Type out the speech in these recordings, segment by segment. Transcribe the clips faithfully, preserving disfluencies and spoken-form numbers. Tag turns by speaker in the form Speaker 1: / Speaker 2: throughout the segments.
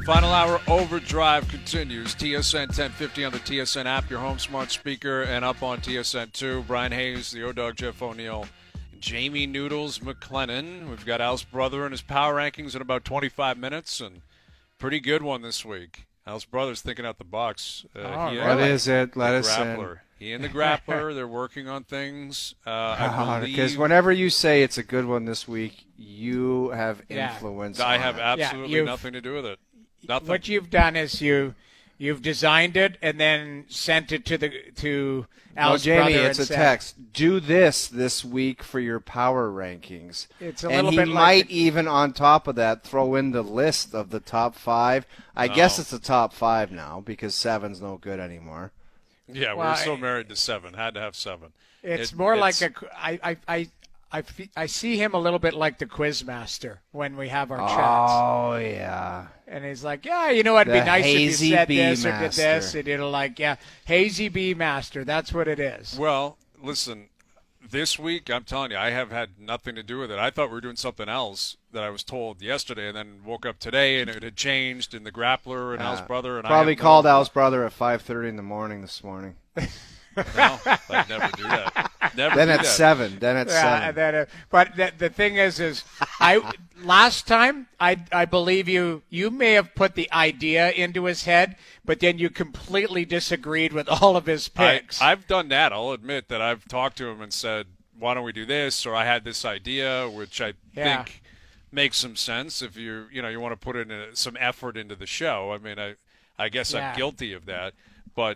Speaker 1: Final hour overdrive continues. T S N ten fifty on the T S N app, your home smart speaker, and up on T S N two. Brian Hayes, the O-Dog, Jeff O'Neill, Jamie Noodles McLennan. We've got Al's brother and his power rankings in about twenty-five minutes, and pretty good one this week. Al's brother's thinking out the box. Uh,
Speaker 2: oh,
Speaker 1: he
Speaker 2: what
Speaker 1: and
Speaker 2: is it? Let
Speaker 1: the
Speaker 2: us
Speaker 1: grappler.
Speaker 2: in.
Speaker 1: He and the grappler, they're working on things. Uh, I believe.
Speaker 2: Because whenever you say it's a good one this week, you have
Speaker 3: Yeah.
Speaker 2: influence.
Speaker 1: I
Speaker 2: on
Speaker 1: have
Speaker 2: it.
Speaker 1: absolutely
Speaker 3: Yeah,
Speaker 1: nothing to do with it. Nothing.
Speaker 3: What you've done is you you've designed it and then sent it to the to
Speaker 2: No,
Speaker 3: Al's
Speaker 2: Jamie,
Speaker 3: brother
Speaker 2: it's a
Speaker 3: and said,
Speaker 2: text. Do this this week for your power rankings.
Speaker 3: It's a
Speaker 2: and
Speaker 3: little
Speaker 2: he
Speaker 3: bit
Speaker 2: might
Speaker 3: like
Speaker 2: even, on top of that, throw in the list of the top five. I
Speaker 1: No.
Speaker 2: guess it's the top five now because seven's no good anymore.
Speaker 1: Yeah,
Speaker 3: Well,
Speaker 1: we're still
Speaker 3: I-
Speaker 1: married to seven. Had to have seven.
Speaker 3: It's
Speaker 1: It-
Speaker 3: more
Speaker 1: it's-
Speaker 3: like a I I I. I, fe- I see him a little bit like the Quizmaster when we have our chats.
Speaker 2: Oh, yeah.
Speaker 3: And he's like, yeah, you know what, it'd
Speaker 2: The
Speaker 3: be nice if
Speaker 2: Hazy
Speaker 3: you said
Speaker 2: Bee
Speaker 3: this or did this.
Speaker 2: Master.
Speaker 3: And it'll like, yeah, Hazy Bee Master. That's what it is.
Speaker 1: Well, listen, this week, I'm telling you, I have had nothing to do with it. I thought we were doing something else that I was told yesterday, and then woke up today, and it had changed in the grappler and Al's
Speaker 2: Uh,
Speaker 1: brother. And
Speaker 2: Probably
Speaker 1: I have
Speaker 2: called
Speaker 1: no,
Speaker 2: Al's brother at five thirty in the morning this morning.
Speaker 1: No, I'd never do that. Never
Speaker 2: Then
Speaker 1: do
Speaker 2: at
Speaker 1: that.
Speaker 2: seven. Then at
Speaker 3: Yeah,
Speaker 2: seven.
Speaker 3: and then, uh, but the, the thing is, is I last time I I believe you you may have put the idea into his head, but then you completely disagreed with all of his
Speaker 1: I,
Speaker 3: picks.
Speaker 1: I've done that. I'll admit that I've talked to him and said, why don't we do this? Or I had this idea, which I
Speaker 3: Yeah.
Speaker 1: think makes some sense if you you know you want to put in a, some effort into the show. I mean, I I guess
Speaker 3: Yeah.
Speaker 1: I'm guilty of that, but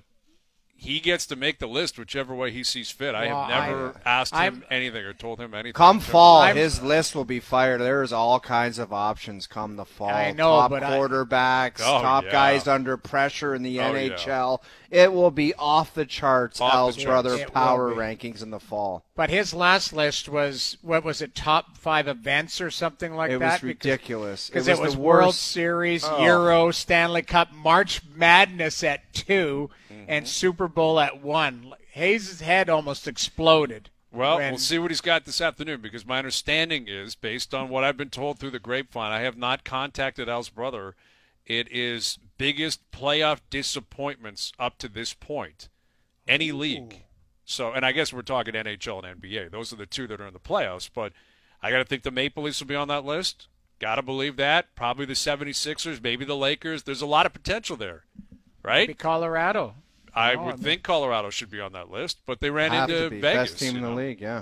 Speaker 1: he gets to make the list whichever way he sees fit. I
Speaker 3: Well,
Speaker 1: have never
Speaker 3: I-
Speaker 1: asked him
Speaker 3: I'm-
Speaker 1: anything or told him anything.
Speaker 2: Come
Speaker 1: in terms of-
Speaker 2: fall,
Speaker 3: I'm-
Speaker 2: his list will be fired. There's all kinds of options come the fall.
Speaker 3: I know,
Speaker 2: top
Speaker 3: but I-
Speaker 2: quarterbacks,
Speaker 1: Oh,
Speaker 2: top
Speaker 1: yeah.
Speaker 2: guys under pressure in the
Speaker 1: Oh,
Speaker 2: N H L. It will be off the charts.
Speaker 1: Off the
Speaker 2: Al's
Speaker 1: charts.
Speaker 2: brother
Speaker 3: It will
Speaker 2: power
Speaker 3: be.
Speaker 2: rankings in the fall.
Speaker 3: But his last list was, what was it, top five events or something like
Speaker 2: It
Speaker 3: that?
Speaker 2: was ridiculous.
Speaker 3: Because
Speaker 2: it
Speaker 3: it
Speaker 2: was,
Speaker 3: was,
Speaker 2: the
Speaker 3: World
Speaker 2: worst.
Speaker 3: Series,
Speaker 2: Oh.
Speaker 3: Euro, Stanley Cup, March Madness at two,
Speaker 2: Mm-hmm.
Speaker 3: and Super Bowl at one. Hayes' head almost exploded.
Speaker 1: Well,
Speaker 3: when-
Speaker 1: we'll see what he's got this afternoon, because my understanding is, based on what I've been told through the grapevine, I have not contacted Al's brother. It is biggest playoff disappointments up to this point, any league. So, and I guess we're talking N H L and N B A. Those are the two that are in the playoffs. But I got to think the Maple Leafs will be on that list. Got to believe that. Probably the seventy-sixers, maybe the Lakers. There's a lot of potential there, right?
Speaker 3: Maybe Colorado.
Speaker 1: I
Speaker 3: No, I
Speaker 1: would
Speaker 3: mean-
Speaker 1: think Colorado should be on that list, but they ran
Speaker 2: Have
Speaker 1: into
Speaker 2: to be.
Speaker 1: Vegas.
Speaker 2: Best team
Speaker 1: you
Speaker 2: in the
Speaker 1: know?
Speaker 2: league, yeah.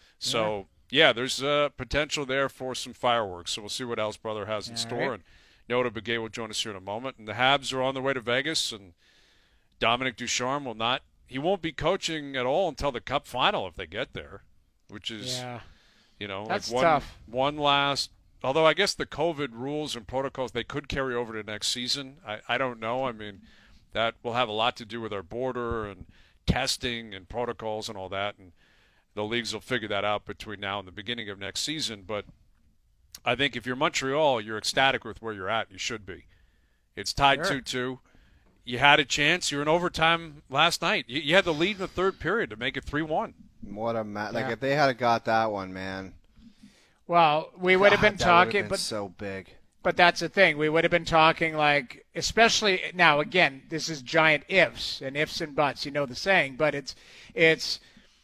Speaker 1: So, yeah, there's uh, potential there for some fireworks. So we'll see what Al's brother has in
Speaker 3: All
Speaker 1: store.
Speaker 3: right.
Speaker 1: And Noda Begay will join us here in a moment. And the Habs are on their way to Vegas, and Dominic Ducharme will not – he won't be coaching at all until the Cup final if they get there, which is,
Speaker 3: Yeah.
Speaker 1: you know,
Speaker 3: That's
Speaker 1: like one,
Speaker 3: tough.
Speaker 1: one last – although I guess the COVID rules and protocols, they could carry over to next season. I, I don't know. I mean, that will have a lot to do with our border and testing and protocols and all that, and the leagues will figure that out between now and the beginning of next season. But I think if you're Montreal, you're ecstatic with where you're at. You should be. It's tied
Speaker 3: Sure.
Speaker 1: two two. You had a chance. You were in overtime last night. You, you had the lead in the third period to make it three one.
Speaker 2: What a ma- like
Speaker 3: Yeah.
Speaker 2: if they had got that one, man.
Speaker 3: Well, we would have
Speaker 2: God,
Speaker 3: been
Speaker 2: that would've
Speaker 3: talking,
Speaker 2: been
Speaker 3: but
Speaker 2: so big.
Speaker 3: But that's the thing. We would have been talking like, especially now. Again, this is giant ifs and ifs and buts. You know the saying, but it's it's.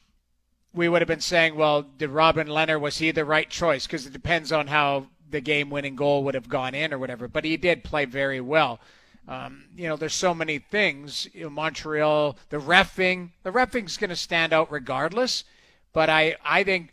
Speaker 3: We would have been saying, well, did Robin Leonard, was he the right choice? Because it depends on how the game-winning goal would have gone in or whatever. But he did play very well. Um, you know, there's so many things. You know, Montreal, the reffing, the reffing's going to stand out regardless. But I, I think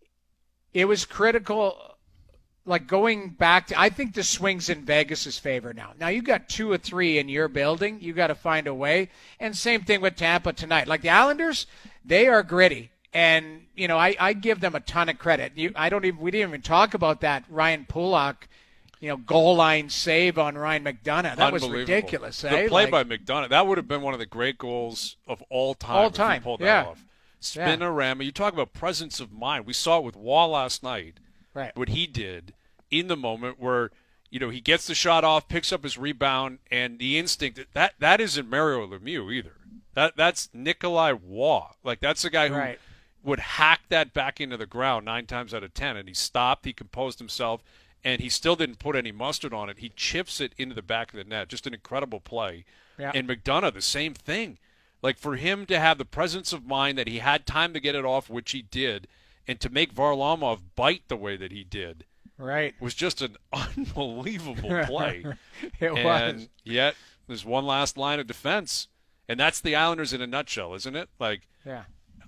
Speaker 3: it was critical. Like going back to, I think the swing's in Vegas' favor now. Now you got two or three in your building. You got to find a way. And same thing with Tampa tonight. Like the Islanders, they are gritty. And, you know, I, I give them a ton of credit. You, I don't even, we didn't even talk about that Ryan Pulak, you know, goal line save on Ryan McDonough. That was
Speaker 1: Unbelievable.
Speaker 3: ridiculous.
Speaker 1: The
Speaker 3: eh?
Speaker 1: play
Speaker 3: Like-
Speaker 1: by McDonough, that would have been one of the great goals of all time.
Speaker 3: All
Speaker 1: if he
Speaker 3: time,
Speaker 1: pulled
Speaker 3: yeah.
Speaker 1: that off. Spinorama. You talk about presence of mind. We saw it with Wall last night.
Speaker 3: Right.
Speaker 1: What he did in the moment where, you know, he gets the shot off, picks up his rebound, and the instinct that that isn't Mario Lemieux either. That that's Nikolai Waugh. Like that's the guy who
Speaker 3: Right.
Speaker 1: would hack that back into the ground nine times out of ten, and he stopped, he composed himself, and he still didn't put any mustard on it. He chips it into the back of the net. Just an incredible play.
Speaker 3: Yeah.
Speaker 1: And McDonough, the same thing. Like, for him to have the presence of mind that he had time to get it off, which he did, and to make Varlamov bite the way that he did,
Speaker 3: right,
Speaker 1: was just an unbelievable play.
Speaker 3: It
Speaker 1: and
Speaker 3: was.
Speaker 1: Yet, there's one last line of defense, and that's the Islanders in a nutshell, isn't it? Like,
Speaker 3: yeah,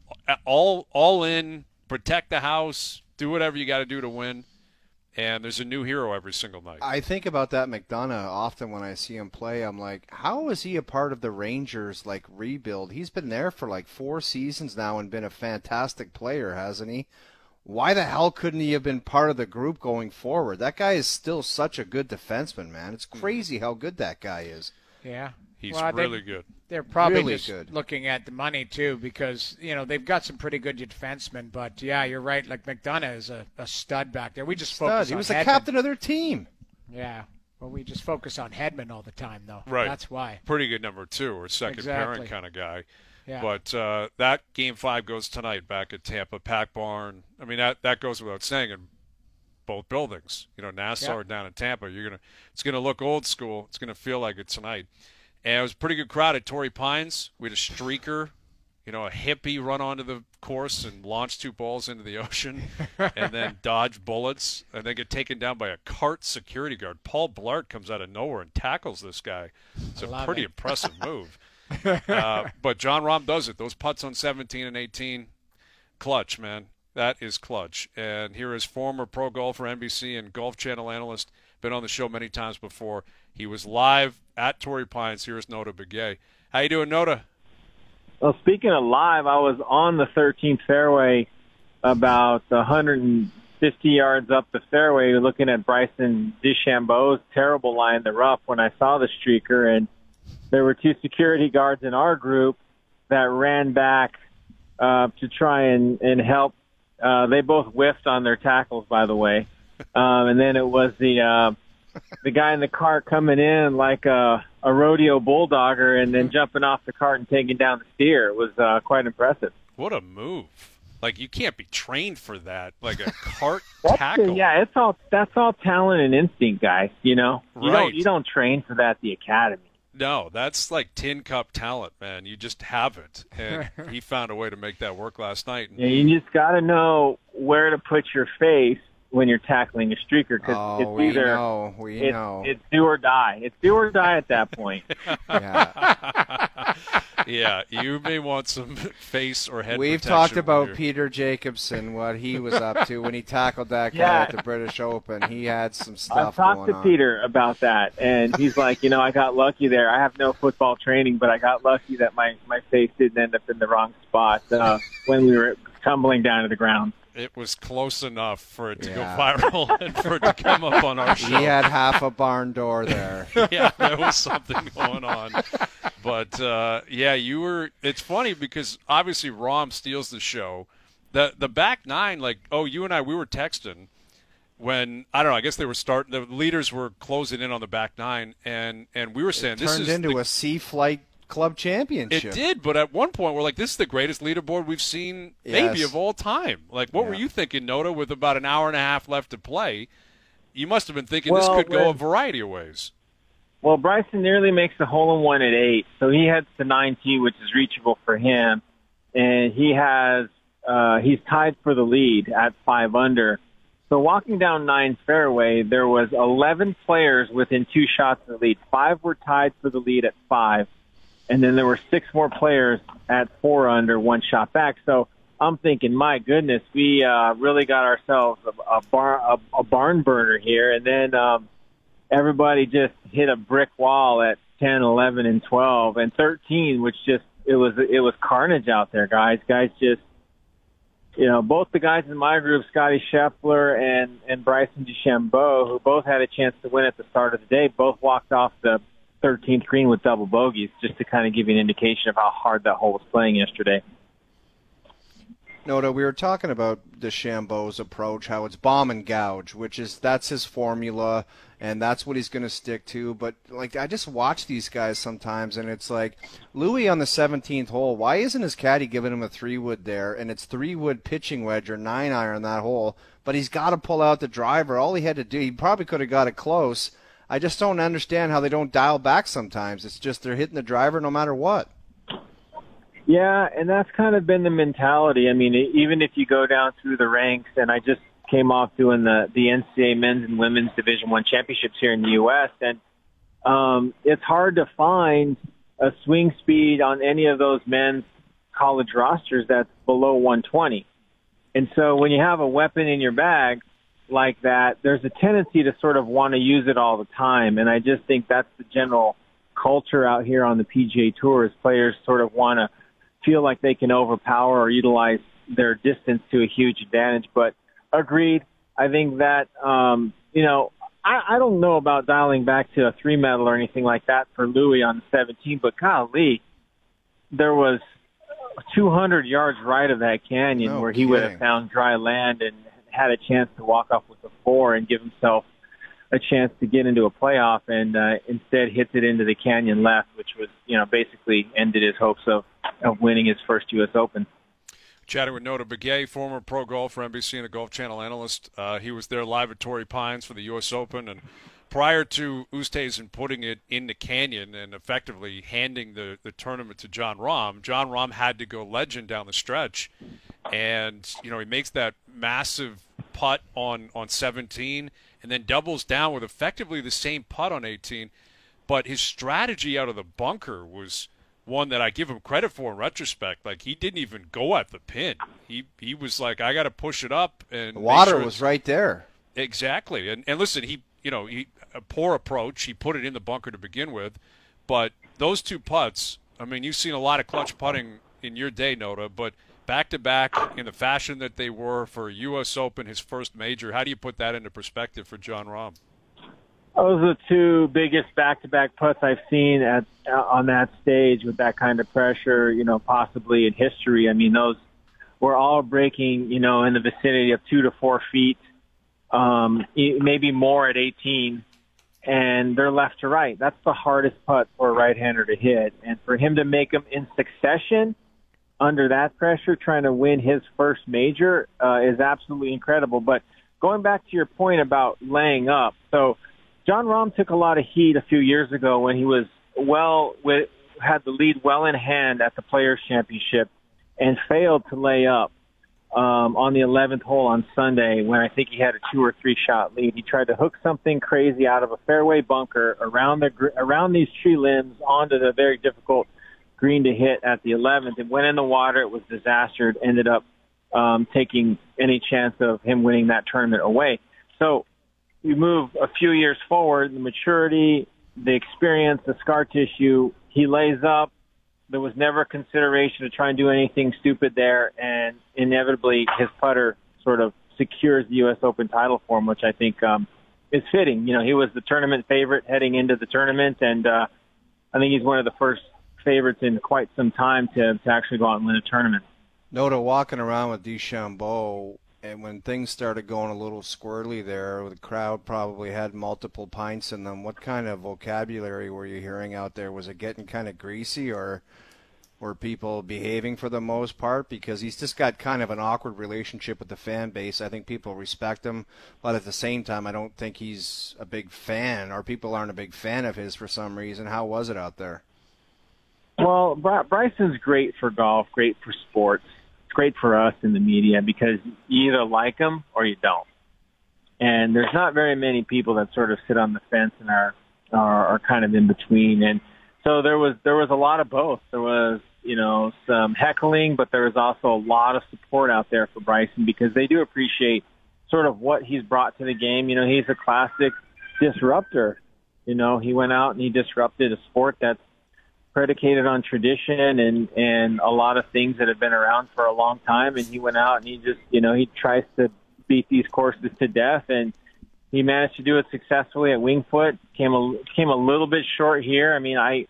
Speaker 1: all all in, protect the house, do whatever you got to do to win. And there's a new hero every single night.
Speaker 2: I think about that McDonough often when I see him play. I'm like, how is he a part of the Rangers like rebuild? He's been there for like four seasons now and been a fantastic player, hasn't he? Why the hell couldn't he have been part of the group going forward? That guy is still such a good defenseman, man. It's crazy how good that guy is.
Speaker 3: Yeah.
Speaker 1: He's
Speaker 3: well,
Speaker 1: really
Speaker 3: they,
Speaker 1: good.
Speaker 3: They're probably
Speaker 2: Really
Speaker 3: just
Speaker 2: good.
Speaker 3: looking at the money, too, because, you know, they've got some pretty good defensemen. But, yeah, you're right. Like, McDonough is a, a stud back there. We just
Speaker 2: Stud.
Speaker 3: focus
Speaker 2: He
Speaker 3: on
Speaker 2: was the
Speaker 3: Hedman.
Speaker 2: captain of their team.
Speaker 3: Yeah. Well, we just focus on Hedman all the time, though.
Speaker 1: Right.
Speaker 3: That's why.
Speaker 1: Pretty good number two or second
Speaker 3: Exactly.
Speaker 1: pairing kind of guy.
Speaker 3: Yeah.
Speaker 1: But uh, that game five goes tonight back at Tampa, Pack Barn. I mean, that, that goes without saying in both buildings. You know, Nassau
Speaker 3: Yeah.
Speaker 1: or down in Tampa. You're gonna, it's going to look old school. It's going to feel like it tonight. And it was a pretty good crowd at Torrey Pines. We had a streaker, you know, a hippie run onto the course and launch two balls into the ocean and then dodge bullets and then get taken down by a cart security guard. Paul Blart comes out of nowhere and tackles this guy. It's a
Speaker 3: love
Speaker 1: pretty
Speaker 3: it.
Speaker 1: impressive move. uh, but John Rahm does it. Those putts on seventeen and eighteen, clutch, man. That is clutch. And here is former pro golfer, N B C and Golf Channel analyst, been on the show many times before. He was live at Torrey Pines. Here's Nota Begay. How you doing, Nota?
Speaker 4: Well, speaking of live, I was on the thirteenth fairway about one hundred fifty yards up the fairway looking at Bryson DeChambeau's terrible lie in the rough when I saw the streaker, and there were two security guards in our group that ran back uh, to try and, and help. Uh, they both whiffed on their tackles, by the way. Um, and then it was the uh, the guy in the cart coming in like a, a rodeo bulldogger and then jumping off the cart and taking down the steer. It was uh, quite impressive.
Speaker 1: What a move. Like, you can't be trained for that. Like a cart
Speaker 4: That's
Speaker 1: tackle.
Speaker 4: the- yeah, it's all that's all talent and instinct, guys. You know, you
Speaker 1: Right.
Speaker 4: don't you don't train for that at the academy.
Speaker 1: No, that's like tin cup talent, man. You just have it. And he found a way to make that work last night.
Speaker 4: Yeah, you just got to know where to put your face when you're tackling a streaker because
Speaker 2: Oh,
Speaker 4: it's
Speaker 2: we
Speaker 4: either
Speaker 2: know. We
Speaker 4: it's,
Speaker 2: know.
Speaker 4: it's do or die. It's do or die at that point.
Speaker 2: Yeah.
Speaker 1: Yeah, you may want some face or head
Speaker 2: We've
Speaker 1: protection
Speaker 2: talked
Speaker 1: when
Speaker 2: about
Speaker 1: you're-
Speaker 2: Peter Jacobson, what he was up to when he tackled that guy
Speaker 4: Yeah.
Speaker 2: at the British Open. He had some
Speaker 4: I've
Speaker 2: stuff
Speaker 4: talked
Speaker 2: going
Speaker 4: to
Speaker 2: on.
Speaker 4: Peter about that, and he's like, you know, I got lucky there. I have no football training, but I got lucky that my, my face didn't end up in the wrong spot uh, when we were tumbling down to the ground.
Speaker 1: It was close enough for it to
Speaker 2: Yeah.
Speaker 1: go viral and for it to come up on our show.
Speaker 2: He had half a barn door there.
Speaker 1: Yeah, there was something going on. But, uh, yeah, you were – it's funny because obviously Rahm steals the show. The the back nine, like, oh, you and I, we were texting when – I don't know, I guess they were starting – the leaders were closing in on the back nine, and, and we were saying this
Speaker 2: Turned
Speaker 1: is
Speaker 2: into
Speaker 1: the,
Speaker 2: a Sea Flight Club
Speaker 1: It
Speaker 2: Championship.
Speaker 1: did, but at one point we're like, this is the greatest leaderboard we've seen maybe
Speaker 2: Yes.
Speaker 1: of all time. Like, what were
Speaker 2: Yeah.
Speaker 1: you thinking, Nota, with about an hour and a half left to play? You must have been thinking
Speaker 4: Well,
Speaker 1: this could go a
Speaker 4: when-
Speaker 1: variety of ways.
Speaker 4: Well, Bryson nearly makes the hole-in-one at eight, so he heads to nine T, which is reachable for him, and he has uh, he's tied for the lead at five under. So walking down nine's fairway, there was eleven players within two shots of the lead. Five were tied for the lead at five, and then there were six more players at four under, one shot back. So I'm thinking, my goodness, we uh, really got ourselves a, a, bar, a, a barn burner here, and then. Um, Everybody just hit a brick wall at ten, eleven, and twelve, and thirteen, which just it was it was carnage out there, guys. Guys just, you know, both the guys in my group, Scotty Scheffler and and Bryson DeChambeau, who both had a chance to win at the start of the day, both walked off the thirteenth green with double bogeys, just to kind of give you an indication of how hard that hole was playing yesterday.
Speaker 2: Noda, we were talking about DeChambeau's approach, how it's bomb and gouge, which is that's his formula. and that's what he's going to stick to. But like, I just watch these guys sometimes, and it's like Louis on the seventeenth hole. Why isn't his caddy giving him a three wood there? And it's three wood pitching wedge or nine iron that hole, but he's got to pull out the driver. All he had to do, he probably could have got it close. I just don't understand how they don't dial back sometimes. It's just they're hitting the driver no matter what.
Speaker 4: Yeah, and that's kind of been the mentality. I mean, even if you go down through the ranks, and I just came off doing the, the N C A A men's and women's Division One championships here in the U S, and um, it's hard to find a swing speed on any of those men's college rosters that's below one twenty. And so when you have a weapon in your bag like that, there's a tendency to sort of want to use it all the time. And I just think that's the general culture out here on the P G A Tour, is players sort of want to feel like they can overpower or utilize their distance to a huge advantage. But agreed. I think that, um, you know, I, I don't know about dialing back to a three medal or anything like that for Louis on the seventeenth, but golly, there was two hundred yards right of that canyon
Speaker 2: no
Speaker 4: where he
Speaker 2: kidding.
Speaker 4: would have found dry land and had a chance to walk off with a four and give himself a chance to get into a playoff, and uh, instead hits it into the canyon left, which was, you know, basically ended his hopes of, of winning his first U S Open.
Speaker 1: Chatting with Notah Begay, former pro golfer, N B C and a Golf Channel analyst. Uh, he was there live at Torrey Pines for the U S Open, and prior to Oosthuizen putting it in the canyon and effectively handing the, the tournament to Jon Rahm, Jon Rahm had to go legend down the stretch. And, you know, he makes that massive putt on, on seventeen and then doubles down with effectively the same putt on eighteen. But his strategy out of the bunker was one that I give him credit for in retrospect. Like, he didn't even go at the pin. He he was like, I got to push it up. And
Speaker 2: the water
Speaker 1: sure
Speaker 2: was right there.
Speaker 1: Exactly. And and listen, he you know he a poor approach. He put it in the bunker to begin with, but those two putts. I mean, you've seen a lot of clutch putting in your day, Notah, but back to back in the fashion that they were for U S Open, his first major. How do you put that into perspective for Jon Rahm?
Speaker 4: Those are the two biggest back-to-back putts I've seen at on that stage with that kind of pressure, you know, possibly in history. I mean, those were all breaking, you know, in the vicinity of two to four feet, um, maybe more at eighteen, and they're left to right. That's the hardest putt for a right-hander to hit. And for him to make them in succession under that pressure, trying to win his first major, uh, is absolutely incredible. But going back to your point about laying up, so Jon Rahm took a lot of heat a few years ago when he was well with, had the lead well in hand at the Players Championship and failed to lay up um, on the eleventh hole on Sunday when I think he had a two or three shot lead. He tried to hook something crazy out of a fairway bunker around the around these tree limbs onto the very difficult green to hit at the eleventh. It went in the water. It was disaster. It ended up um, taking any chance of him winning that tournament away. So you move a few years forward, the maturity, the experience, the scar tissue, he lays up. There was never a consideration to try and do anything stupid there, and inevitably his putter sort of secures the U S Open title for him, which I think um, is fitting. You know, he was the tournament favorite heading into the tournament, and uh, I think he's one of the first favorites in quite some time to, to actually go out and win a tournament.
Speaker 2: Notah, walking around with DeChambeau, and when things started going a little squirrely there, the crowd probably had multiple pints in them. What kind of vocabulary were you hearing out there? Was it getting kind of greasy, or were people behaving for the most part? Because he's just got kind of an awkward relationship with the fan base. I think people respect him, but at the same time, I don't think he's a big fan, or people aren't a big fan of his for some reason. How was it out there?
Speaker 4: Well, Bryson's great for golf, great for sports. It's great for us in the media because you either like him or you don't. And there's not very many people that sort of sit on the fence and are, are, are kind of in between. And so there was, there was a lot of both. There was, you know, some heckling, but there was also a lot of support out there for Bryson because they do appreciate sort of what he's brought to the game. You know, he's a classic disruptor. You know, he went out and he disrupted a sport that's predicated on tradition and, and a lot of things that have been around for a long time. And he went out and he just, you know, he tries to beat these courses to death, and he managed to do it successfully at Winged Foot. Came a, came a little bit short here. I mean, I,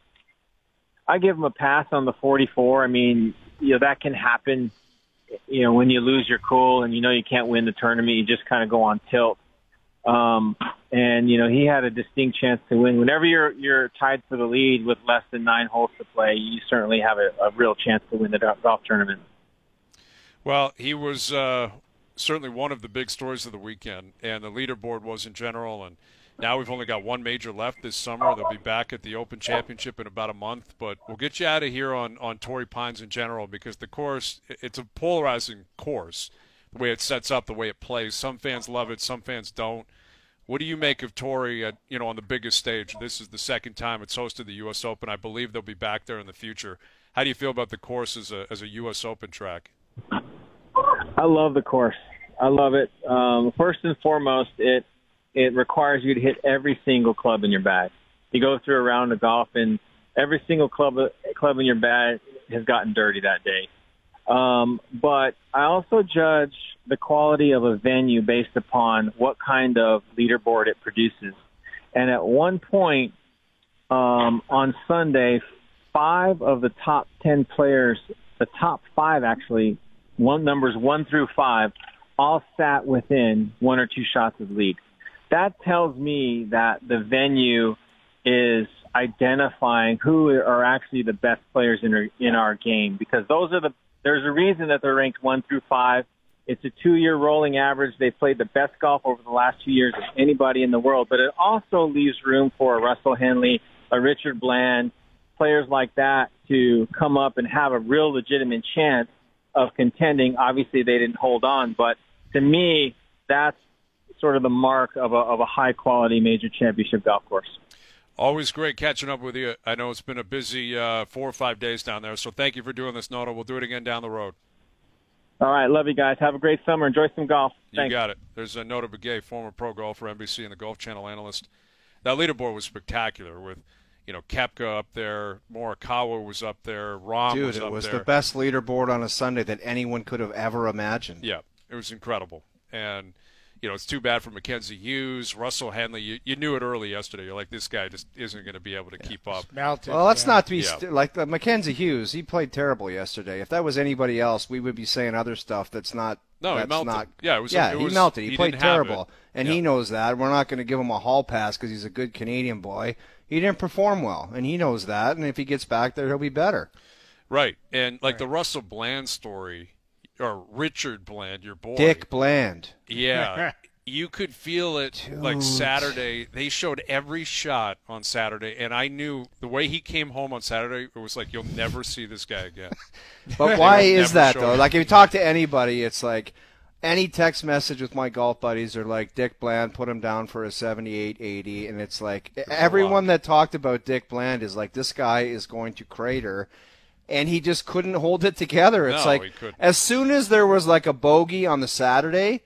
Speaker 4: I give him a pass on the forty-four. I mean, you know, that can happen, you know, when you lose your cool and you know you can't win the tournament, you just kind of go on tilt. Um, and, you know, he had a distinct chance to win. Whenever you're you're tied for the lead with less than nine holes to play, you certainly have a, a real chance to win the golf tournament.
Speaker 1: Well, he was uh, certainly one of the big stories of the weekend, and the leaderboard was in general. And now we've only got one major left this summer. They'll be back at the Open Championship in about a month. But we'll get you out of here on, on Torrey Pines in general, because the course, it's a polarizing course, the way it sets up, the way it plays. Some fans love it, some fans don't. What do you make of Torrey at, you know, on the biggest stage? This is the second time it's hosted the U S Open. I believe they'll be back there in the future. How do you feel about the course as a, as a U S Open track?
Speaker 4: I love the course. I love it. Um, first and foremost, it it requires you to hit every single club in your bag. You go through a round of golf, and every single club club in your bag has gotten dirty that day. Um, but I also judge the quality of a venue based upon what kind of leaderboard it produces. And at one point um, on Sunday, five of the top ten players, the top five actually, one numbers one through five, all sat within one or two shots of the lead. That tells me that the venue is identifying who are actually the best players in our, in our game, because those are the there's a reason that they're ranked one through five. It's a two-year rolling average. They've played the best golf over the last two years of anybody in the world, but it also leaves room for a Russell Henley, a Richard Bland, players like that to come up and have a real legitimate chance of contending. Obviously, they didn't hold on, but to me, that's sort of the mark of a, of a high-quality major championship golf course.
Speaker 1: Always great catching up with you. I know it's been a busy uh, four or five days down there, so thank you for doing this, Noto. We'll do it again down the road.
Speaker 4: All right, love you guys. Have a great summer. Enjoy some golf. Thanks.
Speaker 1: You got it. There's a Noto Begay, former pro golfer, N B C and the Golf Channel analyst. That leaderboard was spectacular with, you know, Koepka up there, Morikawa was up there, Rahm
Speaker 2: Dude,
Speaker 1: was up there.
Speaker 2: it was the best leaderboard on a Sunday that anyone could have ever imagined.
Speaker 1: Yeah, it was incredible. And, you know, it's too bad for Mackenzie Hughes, Russell Henley. You, you knew it early yesterday. You're like, this guy just isn't going to be able to
Speaker 2: yeah.
Speaker 1: keep up.
Speaker 3: Melted,
Speaker 2: well, let's
Speaker 3: yeah.
Speaker 2: not be
Speaker 1: Yeah.
Speaker 2: st- like uh, Mackenzie Hughes. He played terrible yesterday. If that was anybody else, we would be saying other stuff that's not.
Speaker 1: No,
Speaker 2: that's
Speaker 1: he melted.
Speaker 2: Not,
Speaker 1: yeah, it was.
Speaker 2: yeah,
Speaker 1: it
Speaker 2: he
Speaker 1: was,
Speaker 2: melted. He,
Speaker 1: he
Speaker 2: played
Speaker 1: didn't have
Speaker 2: terrible,
Speaker 1: it.
Speaker 2: and
Speaker 1: yeah.
Speaker 2: he knows that. We're not going to give him a hall pass because he's a good Canadian boy. He didn't perform well, and he knows that. And if he gets back there, he'll be better.
Speaker 1: Right, and like
Speaker 3: Right.
Speaker 1: the Russell Bland story, or Richard Bland, your boy.
Speaker 2: Dick Bland.
Speaker 1: Yeah. You could feel it
Speaker 2: Dude.
Speaker 1: like Saturday. They showed every shot on Saturday, and I knew the way he came home on Saturday, it was like, you'll never see this guy again.
Speaker 2: But why
Speaker 1: They will
Speaker 2: is
Speaker 1: never
Speaker 2: that,
Speaker 1: show
Speaker 2: though?
Speaker 1: him.
Speaker 2: Like, if you talk to anybody, it's like any text message with my golf buddies are like, Dick Bland, put him down for a seventy-eight eighty. And it's like, everyone that talked about Dick Bland is like, this guy is going to crater. And he just couldn't hold it together. It's
Speaker 1: No,
Speaker 2: like,
Speaker 1: he couldn't.
Speaker 2: as soon as there was like a bogey on the Saturday,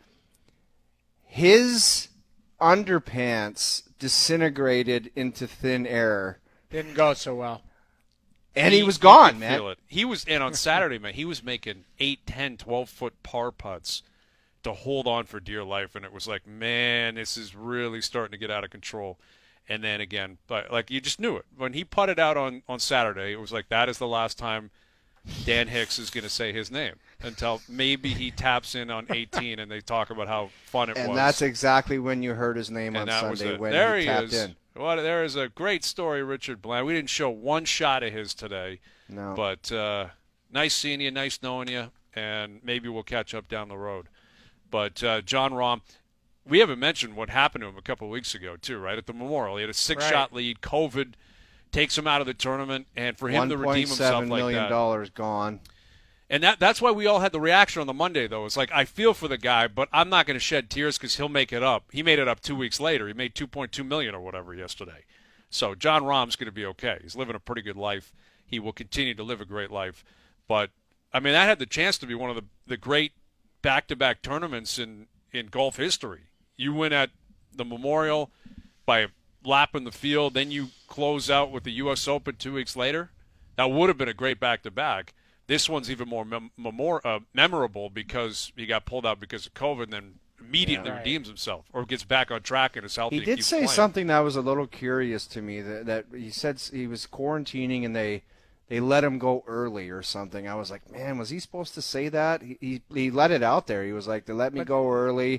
Speaker 2: his underpants disintegrated into thin air.
Speaker 3: Didn't go so well.
Speaker 2: And he,
Speaker 1: You
Speaker 2: was gone,
Speaker 1: could
Speaker 2: man.
Speaker 1: Feel it. He was, and on Saturday, man, he was making eight, ten, twelve-foot par putts to hold on for dear life, and it was like, man, this is really starting to get out of control. And then again, but like you just knew it. When he putted out on, on Saturday, it was like, that is the last time Dan Hicks is going to say his name until maybe he taps in on eighteen and they talk about how fun it
Speaker 2: And
Speaker 1: was.
Speaker 2: that's exactly when you heard his name
Speaker 1: and
Speaker 2: on
Speaker 1: that was
Speaker 2: Sunday
Speaker 1: it.
Speaker 2: when
Speaker 1: there
Speaker 2: he
Speaker 1: he
Speaker 2: tapped
Speaker 1: is.
Speaker 2: in.
Speaker 1: Well, there is a great story, Richard Bland. We didn't show one shot of his today.
Speaker 2: No.
Speaker 1: But uh, nice seeing you, nice knowing you, and maybe we'll catch up down the road. But uh, Jon Rahm, we haven't mentioned what happened to him a couple of weeks ago, too, right? At the Memorial. He had a six-shot
Speaker 3: Right.
Speaker 1: lead. COVID takes him out of the tournament, and for him to redeem himself
Speaker 2: one point seven
Speaker 1: like
Speaker 2: million
Speaker 1: that.
Speaker 2: dollars gone.
Speaker 1: And that that's why we all had the reaction on the Monday, though. It's like, I feel for the guy, but I'm not going to shed tears because he'll make it up. He made it up two weeks later. He made two point two million dollars or whatever yesterday. So Jon Rahm's going to be okay. He's living a pretty good life. He will continue to live a great life. But, I mean, that had the chance to be one of the, the great back-to-back tournaments in, in golf history. You win at the Memorial by lapping the field, then you close out with the U S Open two weeks later. That would have been a great back-to-back. This one's even more mem- memor- uh, memorable because he got pulled out because of COVID and then immediately
Speaker 3: Yeah, right.
Speaker 1: redeems himself or gets back on track and is healthy.
Speaker 2: He
Speaker 1: and
Speaker 2: did
Speaker 1: keeps
Speaker 2: say
Speaker 1: playing.
Speaker 2: something that was a little curious to me. That, that he said he was quarantining and they they let him go early or something. I was like, man, was he supposed to say that? He he, he let it out there. He was like, they let me
Speaker 3: But-
Speaker 2: go early,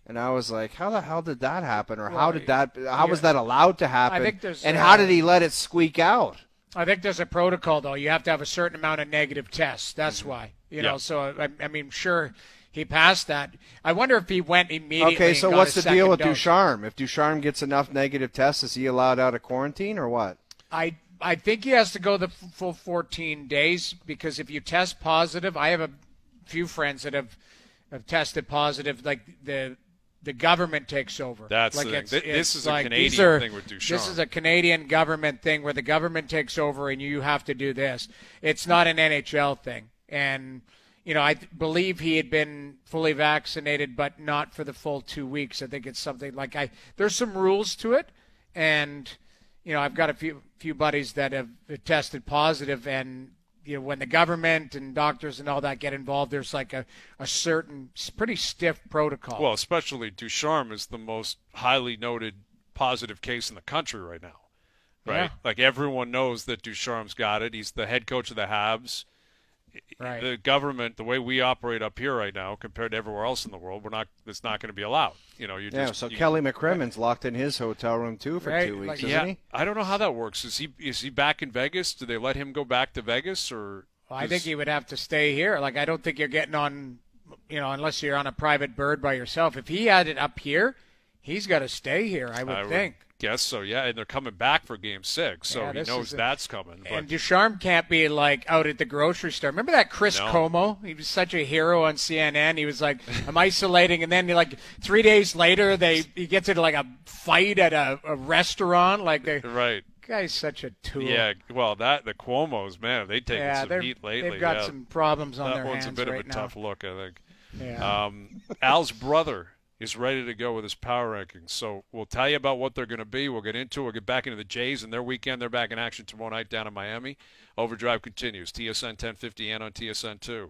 Speaker 2: And I was like, how the hell did that happen? Or
Speaker 3: Well,
Speaker 2: how did that, how
Speaker 3: yeah.
Speaker 2: was that allowed to happen?
Speaker 3: I think there's,
Speaker 2: and
Speaker 3: uh,
Speaker 2: how did he let it squeak out?
Speaker 3: I think there's a protocol, though. You have to have a certain amount of negative tests. That's why. You know,
Speaker 1: Yeah.
Speaker 3: so, I, I mean, sure, he passed that. I wonder if he went immediately
Speaker 2: Okay,
Speaker 3: and
Speaker 2: so
Speaker 3: got
Speaker 2: what's
Speaker 3: a
Speaker 2: the deal with
Speaker 3: second dose.
Speaker 2: Ducharme? If Ducharme gets enough negative tests, is he allowed out of quarantine or what?
Speaker 3: I I think he has to go the f- full fourteen days because if you test positive, I have a few friends that have, have tested positive. Like the the government takes over.
Speaker 1: That's
Speaker 3: like
Speaker 1: the thing.
Speaker 3: it's-
Speaker 1: Th- this
Speaker 3: it's
Speaker 1: is a
Speaker 3: like,
Speaker 1: Canadian
Speaker 3: these are-
Speaker 1: thing with Ducharme.
Speaker 3: This is a Canadian government thing where the government takes over and you have to do this. It's not an N H L thing. And you know, I th- believe he had been fully vaccinated, but not for the full two weeks. I think it's something like I. There's some rules to it, and you know, I've got a few few buddies that have tested positive, and you know, when the government and doctors and all that get involved, there's like a, a certain pretty stiff protocol.
Speaker 1: Well, especially Ducharme is the most highly noted positive case in the country right now, right?
Speaker 3: Yeah.
Speaker 1: Like everyone knows that Ducharme's got it. He's the head coach of the Habs.
Speaker 3: Right.
Speaker 1: The government, the way we operate up here right now, compared to everywhere else in the world, we're not. It's not going to be allowed. You know, you
Speaker 2: Yeah,
Speaker 1: just
Speaker 2: so
Speaker 1: you,
Speaker 2: Kelly McCrimmon's locked in his hotel room too for
Speaker 3: Right,
Speaker 2: two weeks,
Speaker 3: like-
Speaker 2: isn't
Speaker 1: Yeah,
Speaker 2: he?
Speaker 1: I don't know how that works. Is he is he back in Vegas? Do they let him go back to Vegas or?
Speaker 3: Well, I
Speaker 1: does-
Speaker 3: think he would have to stay here. Like, I don't think you're getting on, you know, unless you're on a private bird by yourself. If he had it up here, he's got to stay here, I would
Speaker 1: I
Speaker 3: think.
Speaker 1: guess so. Yeah, and they're coming back for Game Six, so
Speaker 3: Yeah,
Speaker 1: he
Speaker 3: this
Speaker 1: knows
Speaker 3: is a-
Speaker 1: that's coming. But
Speaker 3: And Ducharme can't be, like, out at the grocery store. Remember that Chris
Speaker 1: No.
Speaker 3: Como? He was such a hero on C N N. He was like, I'm isolating. And then, like, three days later, they he gets into, like, a fight at a, a restaurant. Like, the
Speaker 1: right.
Speaker 3: guy's such a tool.
Speaker 1: Yeah, well, that the Cuomo's, man, they've taken
Speaker 3: Yeah,
Speaker 1: some
Speaker 3: they're,
Speaker 1: heat lately.
Speaker 3: they've got
Speaker 1: yeah.
Speaker 3: some problems on
Speaker 1: that
Speaker 3: their
Speaker 1: one's
Speaker 3: hands
Speaker 1: a bit
Speaker 3: right
Speaker 1: of a
Speaker 3: now.
Speaker 1: tough look, I think.
Speaker 3: Yeah.
Speaker 1: Um, Al's brother is ready to go with his power rankings. So we'll tell you about what they're going to be. We'll get into it. We'll get back into the Jays and their weekend. They're back in action tomorrow night down in Miami. Overdrive continues. T S N ten fifty and on T S N two.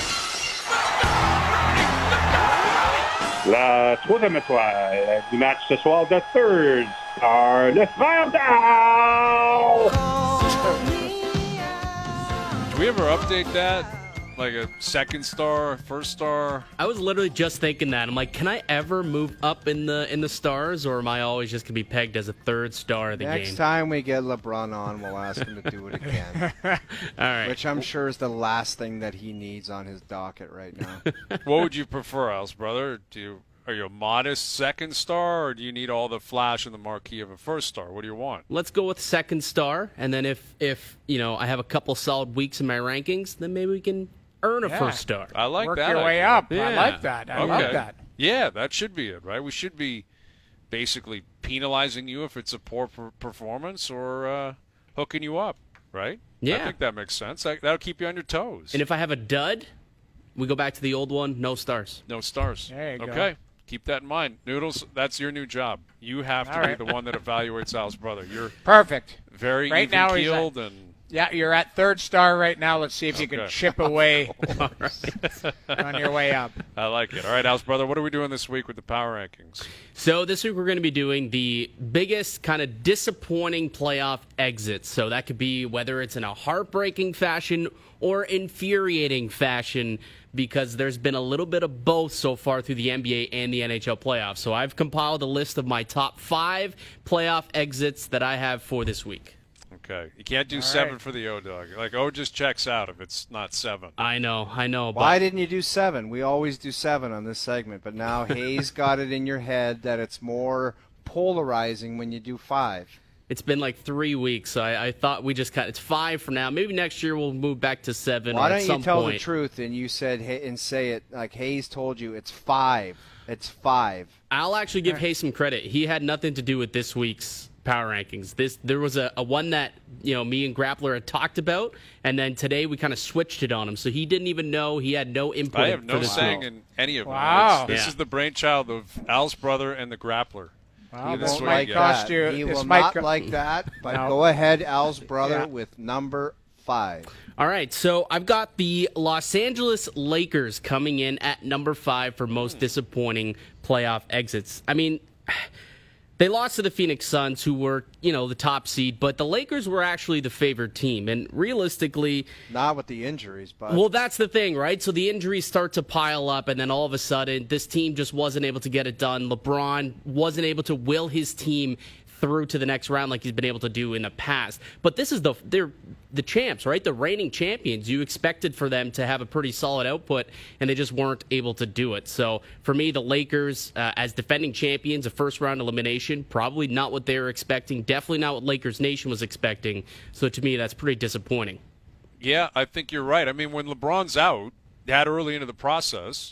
Speaker 5: La troisième étoile du match ce soir, the third star, le Fire Down!
Speaker 1: Do we ever update that? Like a second star, first star?
Speaker 6: I was literally just thinking that. I'm like, can I ever move up in the in the stars, or am I always just gonna be pegged as a third star of the
Speaker 2: Next
Speaker 6: game?
Speaker 2: time we get LeBron on, we'll ask him to do it again.
Speaker 6: All right.
Speaker 2: Which I'm sure is the last thing that he needs on his docket right now.
Speaker 1: What would you prefer, Al's brother? Do you are you a modest second star, or do you need all the flash and the marquee of a first star? What do you want?
Speaker 6: Let's go with second star, and then if if you know I have a couple solid weeks in my rankings, then maybe we can earn a
Speaker 3: Yeah.
Speaker 6: first star.
Speaker 1: I like
Speaker 3: Work
Speaker 1: that.
Speaker 3: your way
Speaker 1: idea.
Speaker 3: up. I
Speaker 6: Yeah.
Speaker 3: like that. I love
Speaker 1: Okay.
Speaker 3: that.
Speaker 1: Yeah, that should be it, right? We should be basically penalizing you if it's a poor per- performance or uh, hooking you up, right? I
Speaker 6: Yeah.
Speaker 1: think that makes sense. That, that'll keep you on your toes.
Speaker 6: And if I have a dud, we go back to the old one, no stars.
Speaker 1: No stars.
Speaker 3: There you go.
Speaker 1: Okay. Keep that in mind. Noodles, that's your new job. You have to
Speaker 3: All
Speaker 1: be
Speaker 3: right.
Speaker 1: the one that evaluates Al's brother. You're
Speaker 3: Perfect.
Speaker 1: very
Speaker 3: Right now he's
Speaker 1: even-keeled and
Speaker 3: Yeah, you're at third star right now. Let's see if you can
Speaker 1: Okay.
Speaker 3: chip away on your way up.
Speaker 1: I like it. All right, Al's brother, what are we doing this week with the power rankings?
Speaker 6: So this week we're going to be doing the biggest kind of disappointing playoff exits. So that could be whether it's in a heartbreaking fashion or infuriating fashion, because there's been a little bit of both so far through the N B A and the N H L playoffs. So I've compiled a list of my top five playoff exits that I have for this week.
Speaker 1: Okay. You can't do seven
Speaker 3: right.
Speaker 1: for the O-Dog. Like, O just checks out if it's not seven.
Speaker 6: I know, I know.
Speaker 2: Why
Speaker 6: but
Speaker 2: didn't you do seven? We always do seven on this segment, but now Hayes got it in your head that it's more polarizing when you do five.
Speaker 6: It's been like three weeks, so I, I thought we just cut. It's five for now. Maybe next year we'll move back to seven.
Speaker 2: Why
Speaker 6: or
Speaker 2: don't
Speaker 6: at
Speaker 2: you
Speaker 6: some
Speaker 2: tell
Speaker 6: point.
Speaker 2: the truth and you said and say it like Hayes told you? It's five. It's five.
Speaker 6: I'll actually give Hayes some credit. He had nothing to do with this week's power rankings. This there was a, a one that you know me and Grappler had talked about, and then today we kind of switched it on him. So he didn't even know. He had no input.
Speaker 1: I have
Speaker 6: for
Speaker 1: no
Speaker 6: this
Speaker 1: saying
Speaker 6: week.
Speaker 1: in any of them.
Speaker 3: Wow.
Speaker 1: It's- This
Speaker 6: Yeah.
Speaker 1: is the brainchild of Al's brother and the Grappler.
Speaker 3: Wow,
Speaker 2: He
Speaker 1: this
Speaker 3: this
Speaker 2: won't
Speaker 1: way,
Speaker 3: might
Speaker 1: yeah.
Speaker 3: cost
Speaker 2: that.
Speaker 3: you.
Speaker 2: He
Speaker 3: this
Speaker 2: will
Speaker 3: might
Speaker 2: not
Speaker 3: co-
Speaker 2: like that. But
Speaker 3: No.
Speaker 2: go ahead, Al's brother,
Speaker 3: Yeah.
Speaker 2: with number five.
Speaker 6: All right, so I've got the Los Angeles Lakers coming in at number five for most disappointing playoff exits. I mean, They lost to the Phoenix Suns, who were, you know, the top seed, but the Lakers were actually the favored team. And realistically,
Speaker 2: not with the injuries, but
Speaker 6: well, that's the thing, right? So the injuries start to pile up, and then all of a sudden, this team just wasn't able to get it done. LeBron wasn't able to will his team through to the next round like he's been able to do in the past. But this is the they're the champs, right? The reigning champions. You expected for them to have a pretty solid output, and they just weren't able to do it. So for me, the Lakers, uh, as defending champions, a first-round elimination, probably not what they were expecting. Definitely not what Lakers Nation was expecting. So to me, that's pretty disappointing.
Speaker 1: Yeah, I think you're right. I mean, when LeBron's out that early into the process,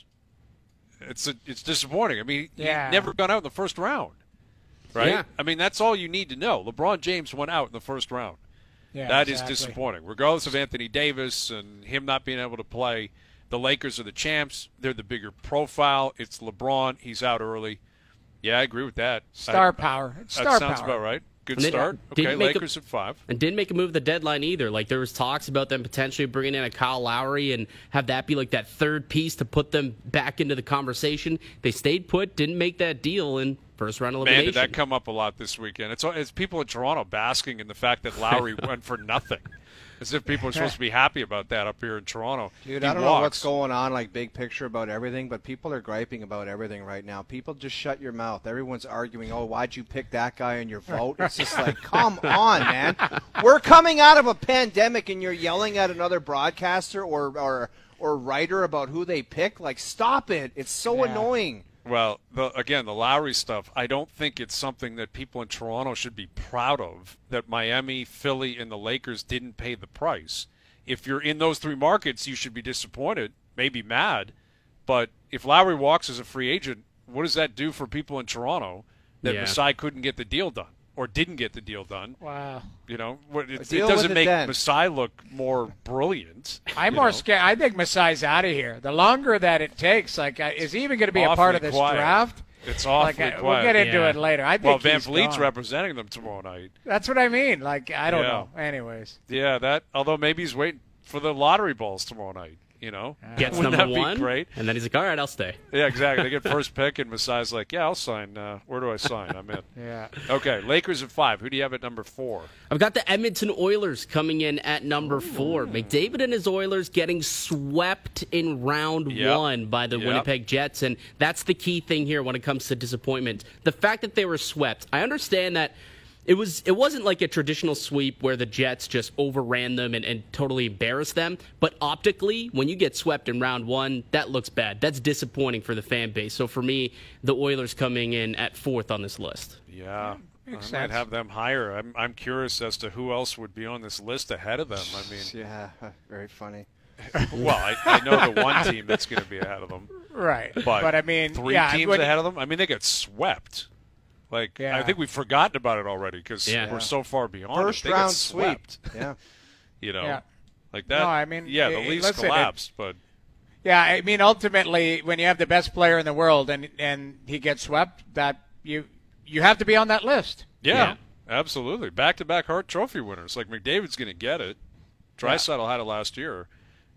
Speaker 1: it's a, it's disappointing. I mean,
Speaker 3: yeah.
Speaker 1: he's never gone out in the first round. Right?
Speaker 6: Yeah.
Speaker 1: I mean, that's all you need to know. LeBron James went out in the first round.
Speaker 3: Yeah,
Speaker 1: that
Speaker 3: exactly.
Speaker 1: is disappointing. Regardless of Anthony Davis and him not being able to play, the Lakers are the champs. They're the bigger profile. It's LeBron. He's out early. Yeah, I agree with that.
Speaker 3: Star
Speaker 1: I,
Speaker 3: power. Star
Speaker 1: that sounds
Speaker 3: power.
Speaker 1: about right. Good
Speaker 6: And they
Speaker 1: start.
Speaker 6: didn't
Speaker 1: Okay,
Speaker 6: make
Speaker 1: Lakers
Speaker 6: a-
Speaker 1: at five.
Speaker 6: And didn't make a move at the deadline either. Like, there was talks about them potentially bringing in a Kyle Lowry and have that be like that third piece to put them back into the conversation. They stayed put, didn't make that deal, and first round elimination.
Speaker 1: Man, did that come up a lot this weekend. It's, it's people in Toronto basking in the fact that Lowry went for nothing. As if people are supposed to be happy about that up here in Toronto.
Speaker 2: Dude,
Speaker 1: He
Speaker 2: I don't
Speaker 1: walks.
Speaker 2: know what's going on, like big picture about everything, but people are griping about everything right now. People just shut your mouth. Everyone's arguing, oh, why'd you pick that guy in your vote? It's just like, come on, man. We're coming out of a pandemic and you're yelling at another broadcaster or or, or writer about who they pick? Like, stop it. It's so
Speaker 3: Yeah.
Speaker 2: annoying.
Speaker 1: Well, the, again, the Lowry stuff, I don't think it's something that people in Toronto should be proud of, that Miami, Philly, and the Lakers didn't pay the price. If you're in those three markets, you should be disappointed, maybe mad. But if Lowry walks as a free agent, what does that do for people in Toronto that
Speaker 6: Yeah.
Speaker 1: Masai couldn't get the deal done or didn't get the deal done?
Speaker 3: Wow.
Speaker 1: You know, what- it, it
Speaker 2: Deal
Speaker 1: doesn't
Speaker 2: with it
Speaker 1: make
Speaker 2: then.
Speaker 1: Masai look more brilliant.
Speaker 3: I'm
Speaker 1: you
Speaker 3: more
Speaker 1: know?
Speaker 3: scared. I think Masai's out of here. The longer that it takes, like, uh, is he even going to be a part of
Speaker 1: Awfully
Speaker 3: this
Speaker 1: quiet.
Speaker 3: draft?
Speaker 1: It's awfully
Speaker 3: like, uh,
Speaker 1: quiet.
Speaker 3: We'll get into
Speaker 6: Yeah.
Speaker 3: it later. I think
Speaker 1: Well, Van
Speaker 3: he's
Speaker 1: Vliet's
Speaker 3: gone.
Speaker 1: representing them tomorrow night.
Speaker 3: That's what I mean. Like, I don't
Speaker 1: Yeah.
Speaker 3: know. Anyways.
Speaker 1: Yeah, that. Although maybe he's waiting for the lottery balls tomorrow night. You know,
Speaker 6: Gets
Speaker 1: Wouldn't
Speaker 6: number
Speaker 1: that be
Speaker 6: one,
Speaker 1: great?
Speaker 6: and then he's like, all right, I'll stay.
Speaker 1: Yeah, exactly. They get first pick, and Masai's like, "Yeah, I'll sign. Uh, where do I sign? I'm in."
Speaker 3: Yeah.
Speaker 1: Okay, Lakers at five. Who do you have at number four?
Speaker 6: I've got the Edmonton Oilers coming in at number four. McDavid and his Oilers getting swept in round
Speaker 1: Yep.
Speaker 6: one by the
Speaker 1: Yep.
Speaker 6: Winnipeg Jets, and that's the key thing here when it comes to disappointment. The fact that they were swept. I understand that it was it wasn't like a traditional sweep where the Jets just overran them and, and totally embarrassed them, but optically, when you get swept in round one, that looks bad. That's disappointing for the fan base. So for me, the Oilers coming in at fourth on this list.
Speaker 1: Yeah, I
Speaker 3: makes
Speaker 1: might
Speaker 3: sense.
Speaker 1: have them higher. I'm I'm curious as to who else would be on this list ahead of them. I mean,
Speaker 2: Yeah, very funny.
Speaker 1: well, I, I know the one team that's going to be ahead of them,
Speaker 3: Right.
Speaker 1: but,
Speaker 3: I mean,
Speaker 1: three
Speaker 3: yeah,
Speaker 1: teams
Speaker 3: when-
Speaker 1: ahead of them. I mean, they get swept. Like
Speaker 3: Yeah.
Speaker 1: I think we've forgotten about it already because
Speaker 6: Yeah.
Speaker 1: we're so far beyond.
Speaker 2: First
Speaker 1: it. They
Speaker 2: round
Speaker 1: get swept.
Speaker 2: sweep. Yeah.
Speaker 1: You know,
Speaker 3: Yeah.
Speaker 1: like that.
Speaker 3: No, I mean,
Speaker 1: yeah, the
Speaker 3: it-
Speaker 1: Leafs
Speaker 3: listen, it-
Speaker 1: collapsed, but
Speaker 3: Yeah, I mean, ultimately, when you have the best player in the world and and he gets swept, that you you have to be on that list.
Speaker 1: yeah,
Speaker 6: Yeah.
Speaker 1: absolutely. Back-to-back Hart Trophy winners. Like McDavid's going to get it. Draisaitl had it last year,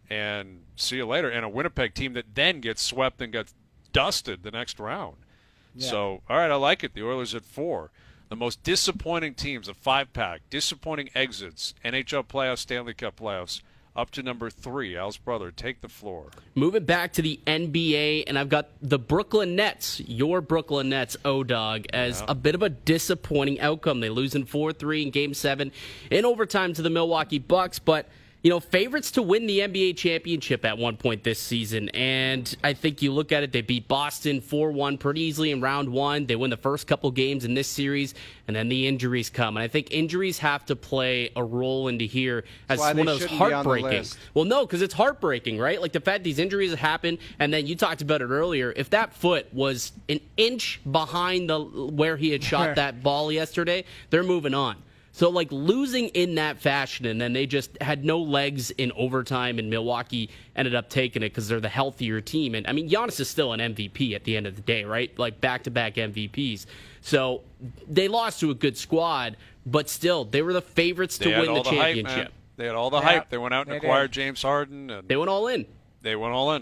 Speaker 1: and see you later. And a Winnipeg team that then gets swept and gets dusted the next round. So, all right, I like it. The Oilers at four. The most disappointing teams, a five-pack, disappointing exits, N H L playoffs, Stanley Cup playoffs, up to number three. Al's brother, take the floor.
Speaker 6: Moving back to the N B A, and I've got the Brooklyn Nets, your Brooklyn Nets, O-Dog, as a bit of a disappointing outcome. They lose in four three in Game seven in overtime to the Milwaukee Bucks, but you know, favorites to win the N B A championship at one point this season. And I think you look at it, they beat Boston four one pretty easily in round one. They win the first couple games in this series, and then the injuries come. And I think injuries have to play a role into here as
Speaker 2: why
Speaker 6: one
Speaker 2: they
Speaker 6: of those
Speaker 2: shouldn't be on the
Speaker 6: heartbreaking.
Speaker 2: list.
Speaker 6: Well, no, because it's heartbreaking, right? Like the fact these injuries happen, and then you talked about it earlier. If that foot was an inch behind the where he had shot that ball yesterday, they're moving on. So, like, losing in that fashion, and then they just had no legs in overtime, and Milwaukee ended up taking it because they're the healthier team. And, I mean, Giannis is still an M V P at the end of the day, right? Like, back-to-back M V Ps. So, they lost to a good squad, but still, they were the favorites
Speaker 1: They
Speaker 6: to
Speaker 1: had
Speaker 6: win
Speaker 1: all
Speaker 6: the
Speaker 1: the hype,
Speaker 6: championship.
Speaker 1: man. They had all the
Speaker 3: Yeah,
Speaker 1: hype. They went out and
Speaker 3: they
Speaker 1: acquired
Speaker 3: did.
Speaker 1: James Harden, and
Speaker 6: They went all in.
Speaker 1: they went all in.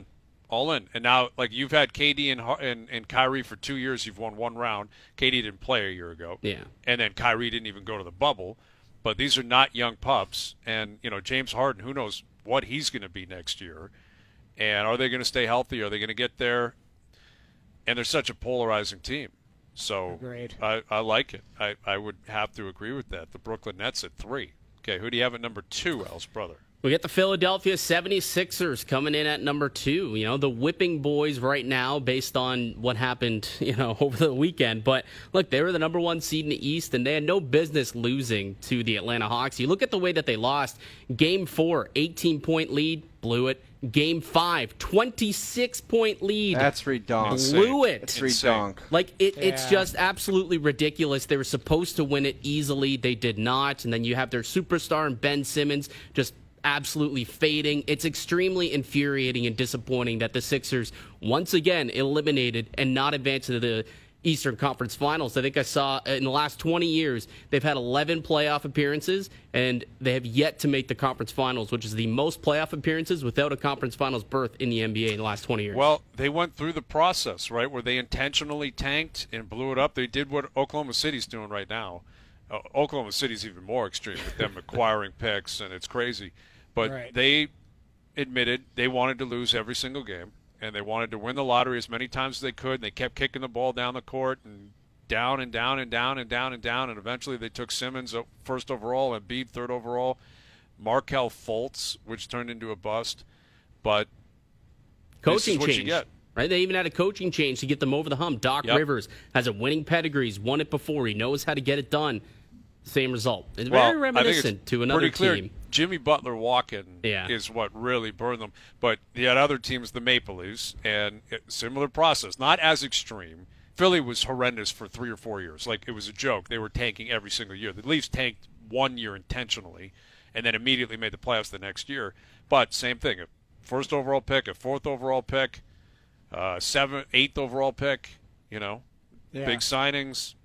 Speaker 1: all in. And now, like, you've had K D and, and and Kyrie for two years. You've won one round. K D didn't play a year ago.
Speaker 6: Yeah.
Speaker 1: And then Kyrie didn't even go to the bubble. But these are not young pups. And, you know, James Harden, who knows what he's going to be next year. And are they going to stay healthy? Are they going to get there? And they're such a polarizing team. So
Speaker 3: Agreed.
Speaker 1: I, I like it. I, I would have to agree with that. The Brooklyn Nets at three. Okay, who do you have at number two, Al's brother?
Speaker 6: We get the Philadelphia seventy-sixers coming in at number two. You know, the whipping boys right now based on what happened, you know, over the weekend. But, look, they were the number one seed in the East, and they had no business losing to the Atlanta Hawks. You look at the way that they lost. Game four, eighteen-point lead, blew it. Game five, twenty-six point lead.
Speaker 2: That's redonk.
Speaker 6: Blew it.
Speaker 2: It's redonk.
Speaker 6: Like, it, it's
Speaker 3: Yeah.
Speaker 6: just absolutely ridiculous. They were supposed to win it easily. They did not. And then you have their superstar and Ben Simmons just absolutely fading. It's extremely infuriating and disappointing that the Sixers once again eliminated and not advanced to the Eastern Conference Finals. I think I saw in the last twenty years, they've had eleven playoff appearances, and they have yet to make the Conference Finals, which is the most playoff appearances without a Conference Finals berth in the N B A in the last twenty years.
Speaker 1: Well, they went through the process, right, where they intentionally tanked and blew it up. They did what Oklahoma City's doing right now. Uh, Oklahoma City's even more extreme with them acquiring picks, and it's crazy. But
Speaker 3: Right.
Speaker 1: they admitted they wanted to lose every single game, and they wanted to win the lottery as many times as they could, and they kept kicking the ball down the court and down and down and down and down and down, and eventually they took Simmons first overall and Embiid third overall, Markelle Fultz, which turned into a bust. But
Speaker 6: coaching
Speaker 1: this is what
Speaker 6: change.
Speaker 1: you get.
Speaker 6: Right? They even had a coaching change to get them over the hump. Doc
Speaker 1: Yep.
Speaker 6: Rivers has a winning pedigree. He's won it before. He knows how to get it done. Same result. It's
Speaker 1: Well,
Speaker 6: very
Speaker 1: I think it's
Speaker 6: reminiscent to another
Speaker 1: pretty clear.
Speaker 6: team.
Speaker 1: Jimmy Butler walking
Speaker 6: Yeah.
Speaker 1: is what really burned them. But the other teams, the Maple Leafs, and it, similar process, not as extreme. Philly was horrendous for three or four years. Like, it was a joke. They were tanking every single year. The Leafs tanked one year intentionally and then immediately made the playoffs the next year. But same thing, a first overall pick, a fourth overall pick, uh, seventh, eighth overall pick, you know,
Speaker 3: Yeah.
Speaker 1: big signings,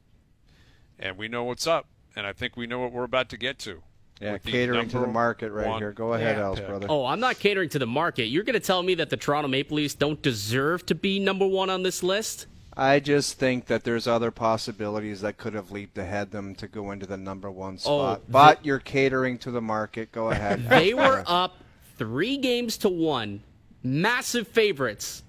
Speaker 1: and we know what's up. And I think we know what we're about to get to.
Speaker 2: Yeah,
Speaker 1: with the
Speaker 2: catering to the
Speaker 1: number
Speaker 2: market right
Speaker 1: one
Speaker 2: here. Go ahead,
Speaker 3: Yeah.
Speaker 2: Al's
Speaker 1: pick.
Speaker 2: brother.
Speaker 6: Oh, I'm not catering to the market. You're going to tell me that the Toronto Maple Leafs don't deserve to be number one on this list?
Speaker 2: I just think that there's other possibilities that could have leaped ahead them to go into the number one spot.
Speaker 6: Oh,
Speaker 2: but you're catering to the market. Go ahead.
Speaker 6: They were up three games to one, massive favorites,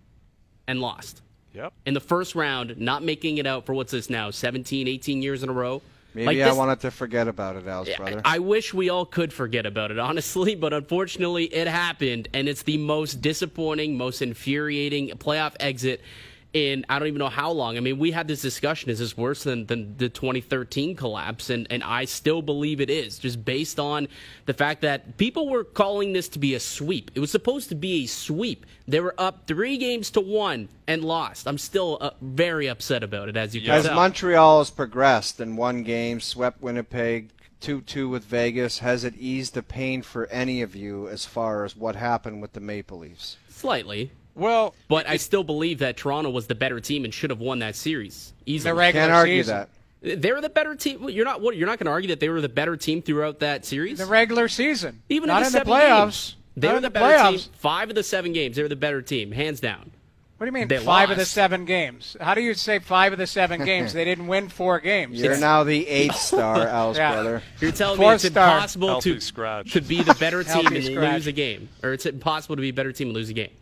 Speaker 6: and lost.
Speaker 1: Yep.
Speaker 6: In the first round, not making it out for what's this now, seventeen, eighteen years in a row.
Speaker 2: Maybe
Speaker 6: Like
Speaker 2: I
Speaker 6: this-
Speaker 2: wanted to forget about it, Al's brother.
Speaker 6: I wish we all could forget about it, honestly, but unfortunately it happened, and it's the most disappointing, most infuriating playoff exit in I don't even know how long. I mean, we had this discussion, is this worse than, than the twenty thirteen collapse? And, and I still believe it is, just based on the fact that people were calling this to be a sweep. It was supposed to be a sweep. They were up three games to one and lost. I'm still uh, very upset about it, as you can
Speaker 2: As
Speaker 6: tell.
Speaker 2: Montreal has progressed in one game, swept Winnipeg two two with Vegas, has it eased the pain for any of you as far as what happened with the Maple Leafs?
Speaker 6: Slightly.
Speaker 1: Well,
Speaker 6: But I still believe that Toronto was the better team and should have won that series easily.
Speaker 3: The regular
Speaker 2: Can't argue
Speaker 3: season.
Speaker 2: that.
Speaker 6: They were the better team. Well, You're not. What, you're not going to argue that they were the better team throughout that series.
Speaker 3: The regular season.
Speaker 6: Even
Speaker 3: not
Speaker 6: in
Speaker 3: in
Speaker 6: the,
Speaker 3: the
Speaker 6: seven
Speaker 3: playoffs.
Speaker 6: games. They
Speaker 3: Not
Speaker 6: were
Speaker 3: in
Speaker 6: the,
Speaker 3: the
Speaker 6: better
Speaker 3: playoffs.
Speaker 6: team. Five of the seven games, they were the better team, hands down.
Speaker 3: What do you mean
Speaker 6: They
Speaker 3: five of the
Speaker 6: lost.
Speaker 3: seven games? How do you say five of the seven games? They didn't win four games.
Speaker 2: You're now the eighth star, Al's
Speaker 3: Yeah.
Speaker 2: brother.
Speaker 6: You're telling
Speaker 3: Fourth
Speaker 6: me it's
Speaker 3: star.
Speaker 6: impossible
Speaker 1: Healthy
Speaker 6: to
Speaker 1: scratch.
Speaker 6: to be the better team
Speaker 3: Healthy
Speaker 6: and
Speaker 3: scratch.
Speaker 6: lose a game, or it's impossible to be a better team and lose a game.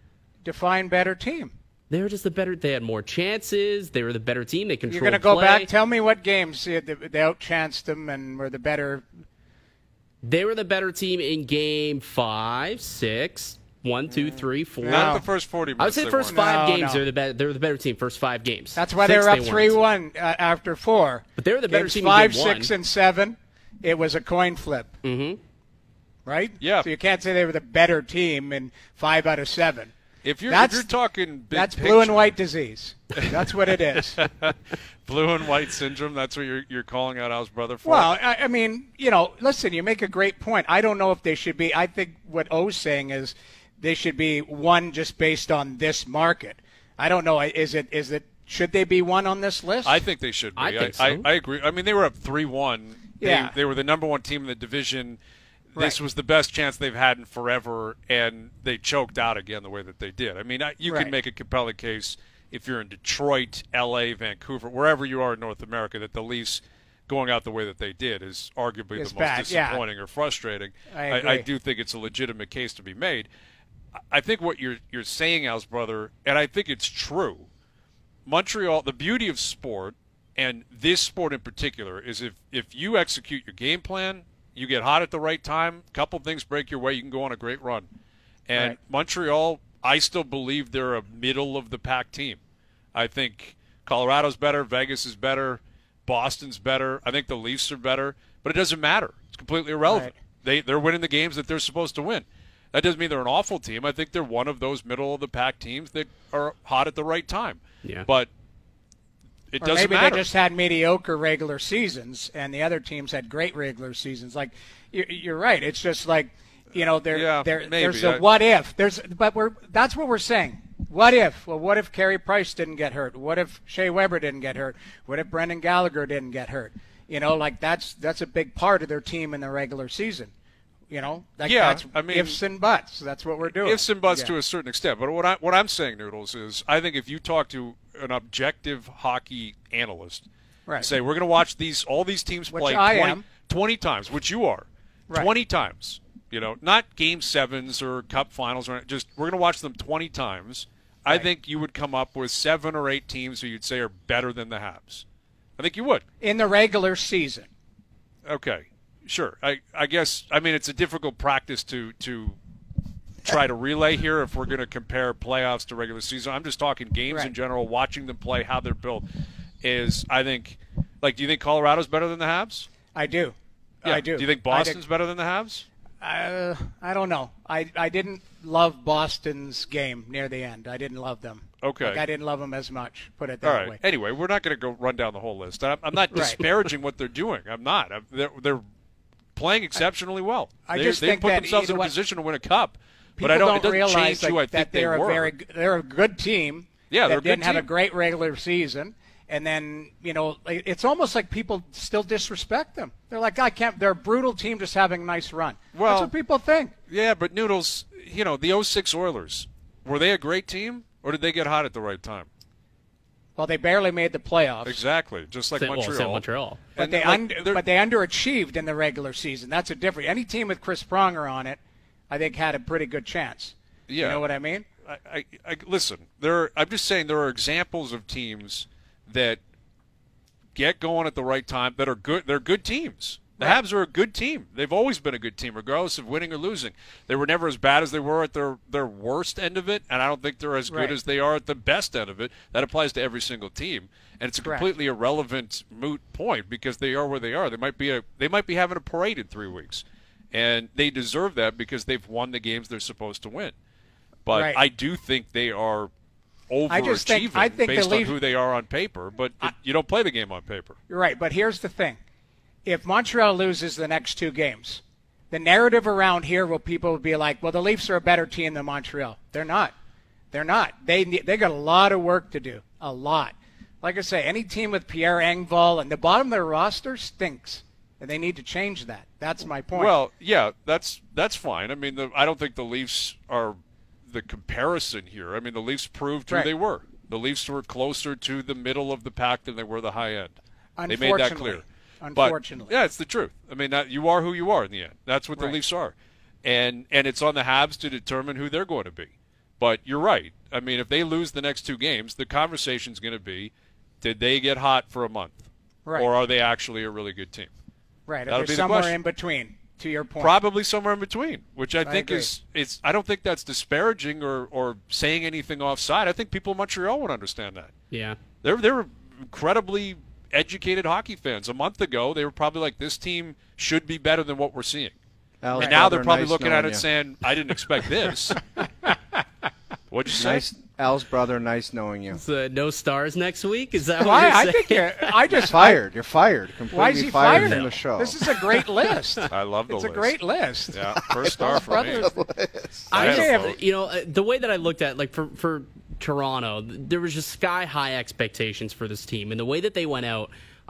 Speaker 3: Define better team.
Speaker 6: They were just the better. They had more chances. They were the better team. They controlled
Speaker 3: You're going to go
Speaker 6: play.
Speaker 3: back. Tell me what games they, they outchanced them and were the better.
Speaker 6: They were the better team in game five, six, one, two, three, four.
Speaker 1: not the first forty minutes.
Speaker 6: I would say
Speaker 1: they
Speaker 6: the first
Speaker 1: weren't.
Speaker 6: five
Speaker 3: No,
Speaker 6: games
Speaker 3: no.
Speaker 6: they're the better. They're the better team. First five games.
Speaker 3: That's why
Speaker 6: Six,
Speaker 3: they were up
Speaker 6: weren't.
Speaker 3: three one uh, after four.
Speaker 6: But they were the better
Speaker 3: Games
Speaker 6: team in
Speaker 3: five,
Speaker 6: game
Speaker 3: six,
Speaker 6: one.
Speaker 3: and seven. It was a coin flip.
Speaker 6: Mm-hmm.
Speaker 3: Right?
Speaker 1: Yeah.
Speaker 3: So you can't say they were the better team in five out of seven.
Speaker 1: If you're,
Speaker 3: That's-
Speaker 1: if you're talking big
Speaker 3: That's
Speaker 1: picture,
Speaker 3: blue and white disease. That's what it is.
Speaker 1: blue and white syndrome. That's what you're you're calling out Al's brother for.
Speaker 3: Well, I, I mean, you know, listen, you make a great point. I don't know if they should be. I think what O's saying is they should be one just based on this market. I don't know. Is it? Is it? Should they be one on this list?
Speaker 1: I think they should be.
Speaker 6: I think
Speaker 1: I,
Speaker 6: so.
Speaker 1: I, I agree. I mean, they were up three one. They,
Speaker 3: Yeah.
Speaker 1: they were the number one team in the division. this
Speaker 3: Right.
Speaker 1: was the best chance they've had in forever, and they choked out again the way that they did. I mean, I, you
Speaker 3: Right.
Speaker 1: can make a compelling case if you're in Detroit, L A, Vancouver, wherever you are in North America, that the Leafs going out the way that they did is arguably
Speaker 3: It's
Speaker 1: the most
Speaker 3: bad, yeah.
Speaker 1: disappointing or frustrating.
Speaker 3: I
Speaker 1: I, I
Speaker 3: agree.
Speaker 1: do think it's a legitimate case to be made. I think what you're you're saying, Al's brother, and I think it's true. Montreal, the beauty of sport, and this sport in particular, is if, if you execute your game plan, you get hot at the right time, a couple things break your way, you can go on a great run. And
Speaker 3: Right.
Speaker 1: Montreal, I still believe they're a middle-of-the-pack team. I think Colorado's better, Vegas is better, Boston's better. I think the Leafs are better, but it doesn't matter. It's completely irrelevant.
Speaker 3: Right.
Speaker 1: They, they're winning the games that they're supposed to win. That doesn't mean they're an awful team. I think they're one of those middle-of-the-pack teams that are hot at the right time.
Speaker 6: Yeah.
Speaker 1: But it
Speaker 3: Or
Speaker 1: doesn't
Speaker 3: maybe
Speaker 1: matter.
Speaker 3: they just had mediocre regular seasons, and the other teams had great regular seasons. Like you're, you're right. It's just like you know, there,
Speaker 1: Yeah,
Speaker 3: there,
Speaker 1: maybe.
Speaker 3: there's a
Speaker 1: I-
Speaker 3: what if. There's, but we're that's what we're saying. What if? Well, what if Carey Price didn't get hurt? What if Shea Weber didn't get hurt? What if Brendan Gallagher didn't get hurt? You know, like that's that's a big part of their team in the regular season. You know, like
Speaker 1: Yeah,
Speaker 3: that's
Speaker 1: I mean-
Speaker 3: ifs and buts. That's what we're doing.
Speaker 1: Ifs and buts
Speaker 3: Yeah.
Speaker 1: to a certain extent. But what, I, what I'm saying, Noodles, is I think if you talk to an objective hockey analyst,
Speaker 3: Right.
Speaker 1: say we're going to watch these all these teams
Speaker 3: Which
Speaker 1: play
Speaker 3: I
Speaker 1: twenty,
Speaker 3: am.
Speaker 1: twenty times, which you are,
Speaker 3: Right.
Speaker 1: twenty times. You know, not game sevens or cup finals, or just we're going to watch them twenty times. I
Speaker 3: Right.
Speaker 1: think you would come up with seven or eight teams who you'd say are better than the Habs. I think you would.
Speaker 3: in the regular season.
Speaker 1: Okay, sure. I, I guess, I mean, it's a difficult practice to, to try to relay here if we're going to compare playoffs to regular season. I'm just talking games in
Speaker 3: Right.
Speaker 1: general, watching them play, how they're built. Is, I think, like, do you think Colorado's better than the Habs?
Speaker 3: I do.
Speaker 1: Yeah.
Speaker 3: I do.
Speaker 1: Do you think
Speaker 3: I
Speaker 1: Boston's better than the Habs?
Speaker 3: Uh, I don't know. I, I didn't love Boston's game near the end. I didn't love them.
Speaker 1: Okay.
Speaker 3: Like I didn't love them as much. Put it that
Speaker 1: All right.
Speaker 3: way.
Speaker 1: Anyway, we're not going to go run down the whole list. I'm, I'm not
Speaker 3: Right.
Speaker 1: disparaging what they're doing. I'm not. I'm, they're, they're playing exceptionally well.
Speaker 3: I
Speaker 1: they,
Speaker 3: just
Speaker 1: they
Speaker 3: think
Speaker 1: put
Speaker 3: that,
Speaker 1: themselves
Speaker 3: you
Speaker 1: in
Speaker 3: know
Speaker 1: a
Speaker 3: what?
Speaker 1: position to win a cup.
Speaker 3: People
Speaker 1: but I don't, it doesn't
Speaker 3: realize
Speaker 1: change
Speaker 3: like,
Speaker 1: who I think
Speaker 3: that
Speaker 1: they
Speaker 3: they're
Speaker 1: were.
Speaker 3: a very they're a good team.
Speaker 1: Yeah, they're a
Speaker 3: that
Speaker 1: good
Speaker 3: didn't have a
Speaker 1: team.
Speaker 3: great regular season. And then, you know, like, it's almost like people still disrespect them. They're like, I can't. They're a brutal team just having a nice run.
Speaker 1: Well-
Speaker 3: That's what people think.
Speaker 1: Yeah, but Noodles, you know, the oh six Oilers, were they a great team, or did they get hot at the right time?
Speaker 3: Well, they barely made the playoffs.
Speaker 1: Exactly, just like
Speaker 6: Same- well,
Speaker 1: Montreal.
Speaker 6: same Montreal.
Speaker 3: But
Speaker 1: And,
Speaker 3: they
Speaker 1: like,
Speaker 3: under,
Speaker 1: they're-
Speaker 3: but they underachieved in the regular season. That's a different. Any team with Chris Pronger on it, I think, had a pretty good chance.
Speaker 1: Yeah.
Speaker 3: You know what I mean?
Speaker 1: I, I, I listen. There, are, I'm just saying there are examples of teams that get going at the right time that are good. They're good teams. The
Speaker 3: Right.
Speaker 1: Habs are a good team. They've always been a good team, regardless of winning or losing. They were never as bad as they were at their, their worst end of it, and I don't think they're as good
Speaker 3: Right.
Speaker 1: as they are at the best end of it. That applies to every single team, and it's a
Speaker 3: Correct.
Speaker 1: completely irrelevant moot point because they are where they are. They might be a they might be having a parade in three weeks, and they deserve that because they've won the games they're supposed to win. But
Speaker 3: Right.
Speaker 1: I do think they are overachieving
Speaker 3: I just think- I think the
Speaker 1: based on
Speaker 3: Leafs-
Speaker 1: who they are on paper, but it, you don't play the game on paper.
Speaker 3: You're right. But here's the thing: if Montreal loses the next two games, the narrative around here will people will be like, "Well, the Leafs are a better team than Montreal." They're not. They're not. They they got a lot of work to do. A lot. Like I say, any team with Pierre Engvall and the bottom of their roster stinks, and they need to change that. That's my point.
Speaker 1: Well, yeah, that's that's fine. I mean, the, I don't think the Leafs are the comparison here. I mean, the Leafs proved who
Speaker 3: Right.
Speaker 1: they were. The Leafs were closer to the middle of the pack than they were the high end. They made that clear.
Speaker 3: Unfortunately.
Speaker 1: But, yeah, it's the truth. I mean, that, you are who you are in the end. That's what the
Speaker 3: Right.
Speaker 1: Leafs are. And and it's on the Habs to determine who they're going to be. But you're right. I mean, if they lose the next two games, the conversation's going to be, did they get hot for a month?
Speaker 3: Right.
Speaker 1: Or are they actually a really good team?
Speaker 3: right.
Speaker 1: that'll
Speaker 3: They're
Speaker 1: be the
Speaker 3: somewhere
Speaker 1: question.
Speaker 3: in between. To your point.
Speaker 1: Probably somewhere in between, which I,
Speaker 3: I
Speaker 1: think
Speaker 3: agree.
Speaker 1: is it's. I don't think that's disparaging or, or saying anything offside. I think people in Montreal would understand that.
Speaker 6: Yeah.
Speaker 1: They're they're incredibly educated hockey fans. A month ago, they were probably like, "This team should be better than what we're seeing."
Speaker 2: Al's
Speaker 1: And now they're
Speaker 2: brother,
Speaker 1: probably
Speaker 2: nice
Speaker 1: looking at
Speaker 2: knowing
Speaker 1: it
Speaker 2: you.
Speaker 1: saying, "I didn't expect this." What'd you say?
Speaker 2: Nice, Al's brother, nice knowing you.
Speaker 6: So, no stars next week? Is that what
Speaker 3: Why?
Speaker 6: you're
Speaker 3: I
Speaker 6: saying?
Speaker 3: think you're, I just
Speaker 2: Fired. You're fired. Completely
Speaker 3: Why is he
Speaker 2: fired,
Speaker 3: fired?
Speaker 2: from the show.
Speaker 3: This is a great list.
Speaker 1: I love the
Speaker 3: It's
Speaker 1: list.
Speaker 3: a great list.
Speaker 1: Yeah, first star for me.
Speaker 3: Brothers.
Speaker 1: I
Speaker 6: I
Speaker 1: had a
Speaker 6: just,
Speaker 1: vote.
Speaker 6: you know, uh, the way that I looked at, like, for, for Toronto, th- there was just sky high expectations for this team. And the way that they went out,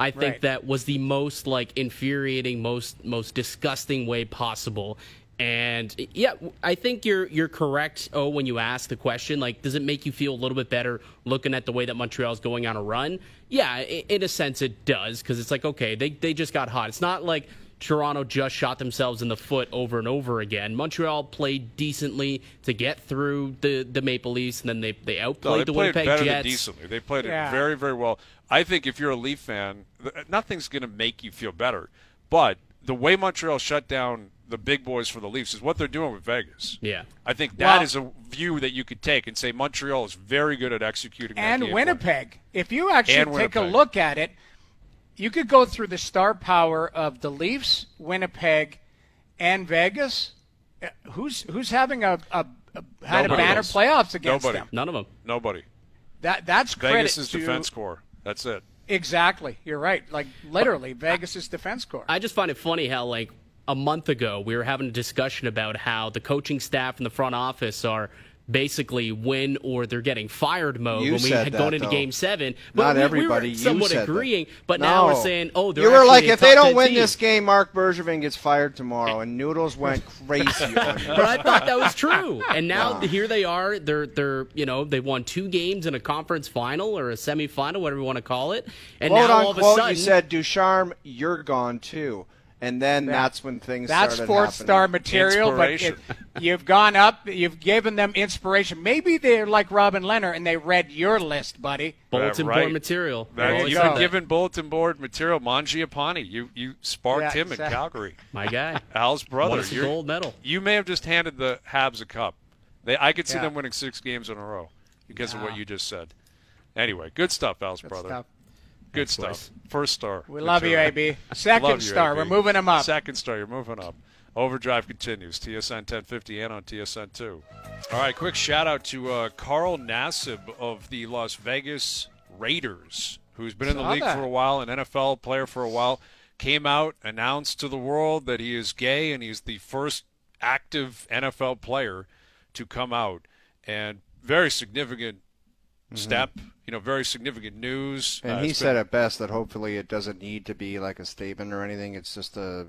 Speaker 6: I think
Speaker 3: Right.
Speaker 6: that was the most like infuriating, most most disgusting way possible. And yeah, I think you're you're correct. Oh, when you ask the question, like, does it make you feel a little bit better looking at the way that Montreal's going on a run? Yeah, i- in a sense it does, because it's like, okay, they they just got hot. It's not like Toronto just shot themselves in the foot over and over again. Montreal played decently to get through the, the Maple Leafs, and then they they outplayed
Speaker 1: No, they
Speaker 6: the
Speaker 1: played
Speaker 6: Winnipeg
Speaker 1: better
Speaker 6: Jets.
Speaker 1: than decently. They played
Speaker 3: Yeah.
Speaker 1: it very, very well. I think if you're a Leaf fan, th- nothing's going to make you feel better. But the way Montreal shut down the big boys for the Leafs is what they're doing with Vegas.
Speaker 6: Yeah.
Speaker 1: I think that
Speaker 3: Well-
Speaker 1: is a view that you could take and say Montreal is very good at executing that
Speaker 3: And
Speaker 1: game plan.
Speaker 3: Winnipeg. If you actually
Speaker 1: And
Speaker 3: take a
Speaker 1: Winnipeg.
Speaker 3: look at it, you could go through the star power of the Leafs, Winnipeg, and Vegas. Uh, Who's who's having a, a, a had
Speaker 1: Nobody
Speaker 3: a banner
Speaker 1: else.
Speaker 3: playoffs against
Speaker 1: Nobody.
Speaker 3: them?
Speaker 6: None of them.
Speaker 1: Nobody.
Speaker 3: That that's credit
Speaker 1: Vegas'
Speaker 3: to
Speaker 1: defense core. That's it.
Speaker 3: exactly. You're right. Like literally, Vegas' defense core.
Speaker 6: I just find it funny how, like, a month ago, we were having a discussion about how the coaching staff and the front office are basically win or they're getting fired mode
Speaker 2: You
Speaker 6: when we
Speaker 2: said
Speaker 6: had
Speaker 2: that,
Speaker 6: gone into
Speaker 2: though.
Speaker 6: Game Seven.
Speaker 2: Not
Speaker 6: we, we
Speaker 2: everybody.
Speaker 6: were
Speaker 2: You
Speaker 6: somewhat
Speaker 2: said that.
Speaker 6: agreeing, but now we're
Speaker 2: No.
Speaker 6: saying, oh, they're
Speaker 2: You were
Speaker 6: actually
Speaker 2: like,
Speaker 6: a
Speaker 2: if they
Speaker 6: top
Speaker 2: don't
Speaker 6: ten
Speaker 2: win
Speaker 6: team.
Speaker 2: this game, Mark Bergevin gets fired tomorrow, and Noodles went crazy on you.
Speaker 6: But I thought that was true, and now here they are. They're they're you know they won two games in a conference final or a semifinal, whatever you want to call it, and
Speaker 2: Quote
Speaker 6: now all of a
Speaker 2: unquote,
Speaker 6: sudden
Speaker 2: you said, Ducharme, you're gone too. And then that's when things
Speaker 3: That's
Speaker 2: started
Speaker 3: fourth
Speaker 2: happening.
Speaker 3: star material, but
Speaker 1: Inspiration.
Speaker 3: it, you've gone up. You've given them inspiration. Maybe they're like Robin Leonard and they read your list, buddy.
Speaker 6: bulletin
Speaker 1: right.
Speaker 6: board material.
Speaker 1: That,
Speaker 3: There you
Speaker 1: you've
Speaker 3: go.
Speaker 1: been given bulletin board material. Mangiapane, you you sparked
Speaker 3: Yeah,
Speaker 1: him in
Speaker 3: exactly.
Speaker 1: Calgary.
Speaker 6: My guy,
Speaker 1: Al's brother.
Speaker 6: won us a
Speaker 1: You're-
Speaker 6: gold medal.
Speaker 1: You may have just handed the Habs a cup. They, I could see
Speaker 3: Yeah.
Speaker 1: them winning six games in a row because of what you just said. Anyway, good stuff, Al's brother.
Speaker 3: Stuff.
Speaker 1: Good
Speaker 6: Thanks,
Speaker 1: stuff.
Speaker 6: boys.
Speaker 1: First star.
Speaker 3: We love you,
Speaker 1: material.
Speaker 3: A B.
Speaker 1: Love
Speaker 3: Second
Speaker 1: you,
Speaker 3: star.
Speaker 1: A B.
Speaker 3: We're moving them up.
Speaker 1: Second star. You're moving up. Overdrive continues. T S N ten fifty and on T S N two. All right, quick shout out to uh, Carl Nassib of the Las Vegas Raiders, who's been in the
Speaker 3: Saw
Speaker 1: league
Speaker 3: that.
Speaker 1: for a while, an N F L player for a while. Came out, announced to the world that he is gay, and he's the first active N F L player to come out. And very significant step, you know, very significant news.
Speaker 2: And
Speaker 1: Uh,
Speaker 2: he
Speaker 1: it's
Speaker 2: said
Speaker 1: been-
Speaker 2: it best that hopefully it doesn't need to be like a statement or anything. It's just a,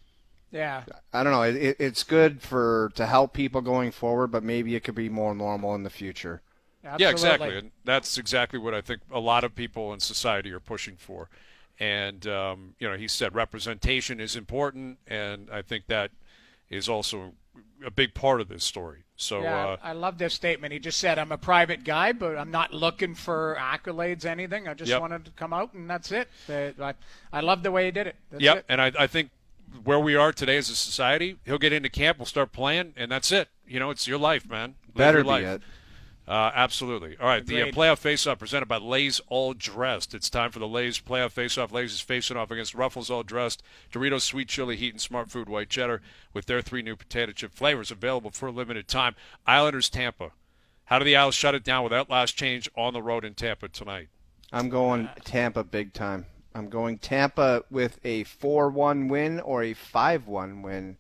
Speaker 3: Yeah.
Speaker 2: I don't know. It, it, it's good for to help people going forward, but maybe it could be more normal in the future.
Speaker 3: Absolutely.
Speaker 1: Yeah, exactly. And that's exactly what I think a lot of people in society are pushing for. And, um, you know, he said representation is important, and I think that is also a big part of this story. So,
Speaker 3: Yeah,
Speaker 1: uh,
Speaker 3: I love this statement. He just said, I'm a private guy, but I'm not looking for accolades, anything. I just
Speaker 1: Yep.
Speaker 3: wanted to come out, and that's it. Uh, I, I love the way he did it. That's
Speaker 1: yep.
Speaker 3: it.
Speaker 1: And I, I think where we are today as a society, he'll get into camp, we'll start playing, and that's it. You know, it's your life, man. Live
Speaker 2: Better
Speaker 1: your
Speaker 2: be
Speaker 1: life.
Speaker 2: it.
Speaker 1: Uh, absolutely. All right, the uh,
Speaker 3: Agreed.
Speaker 1: playoff face-off presented by Lay's All Dressed. It's time for the Lay's playoff face-off. Lay's is facing off against Ruffles All Dressed, Doritos Sweet Chili Heat, and Smart Food White Cheddar with their three new potato chip flavors available for a limited time. Islanders Tampa. How do the Isles shut it down with that last change on the road in Tampa tonight?
Speaker 2: I'm going Tampa big time. I'm going Tampa with a four one win or a five one win.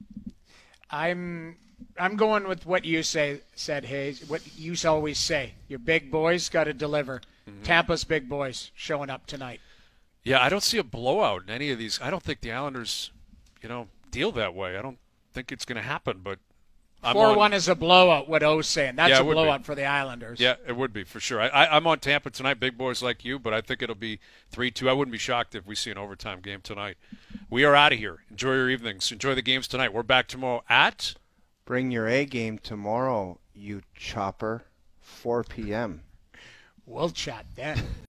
Speaker 3: I'm I'm going with what you say said, Hayes. What you always say. Your big boys got to deliver.
Speaker 1: Mm-hmm.
Speaker 3: Tampa's big boys showing up tonight.
Speaker 1: Yeah, I don't see a blowout in any of these. I don't think the Islanders, you know, deal that way. I don't think it's going to happen, but I'm
Speaker 3: Four
Speaker 1: on-
Speaker 3: one is a blowout. What O's saying. That's
Speaker 1: Yeah, it
Speaker 3: a
Speaker 1: would be.
Speaker 3: blowout for the Islanders.
Speaker 1: Yeah, it would be for sure. I, I, I'm on Tampa tonight, big boys like you, but I think it'll be three two. I wouldn't be shocked if we see an overtime game tonight. We are out of here. Enjoy your evenings. Enjoy the games tonight. We're back tomorrow at
Speaker 2: Bring your A game tomorrow, you chopper. four p.m.
Speaker 3: We'll chat then.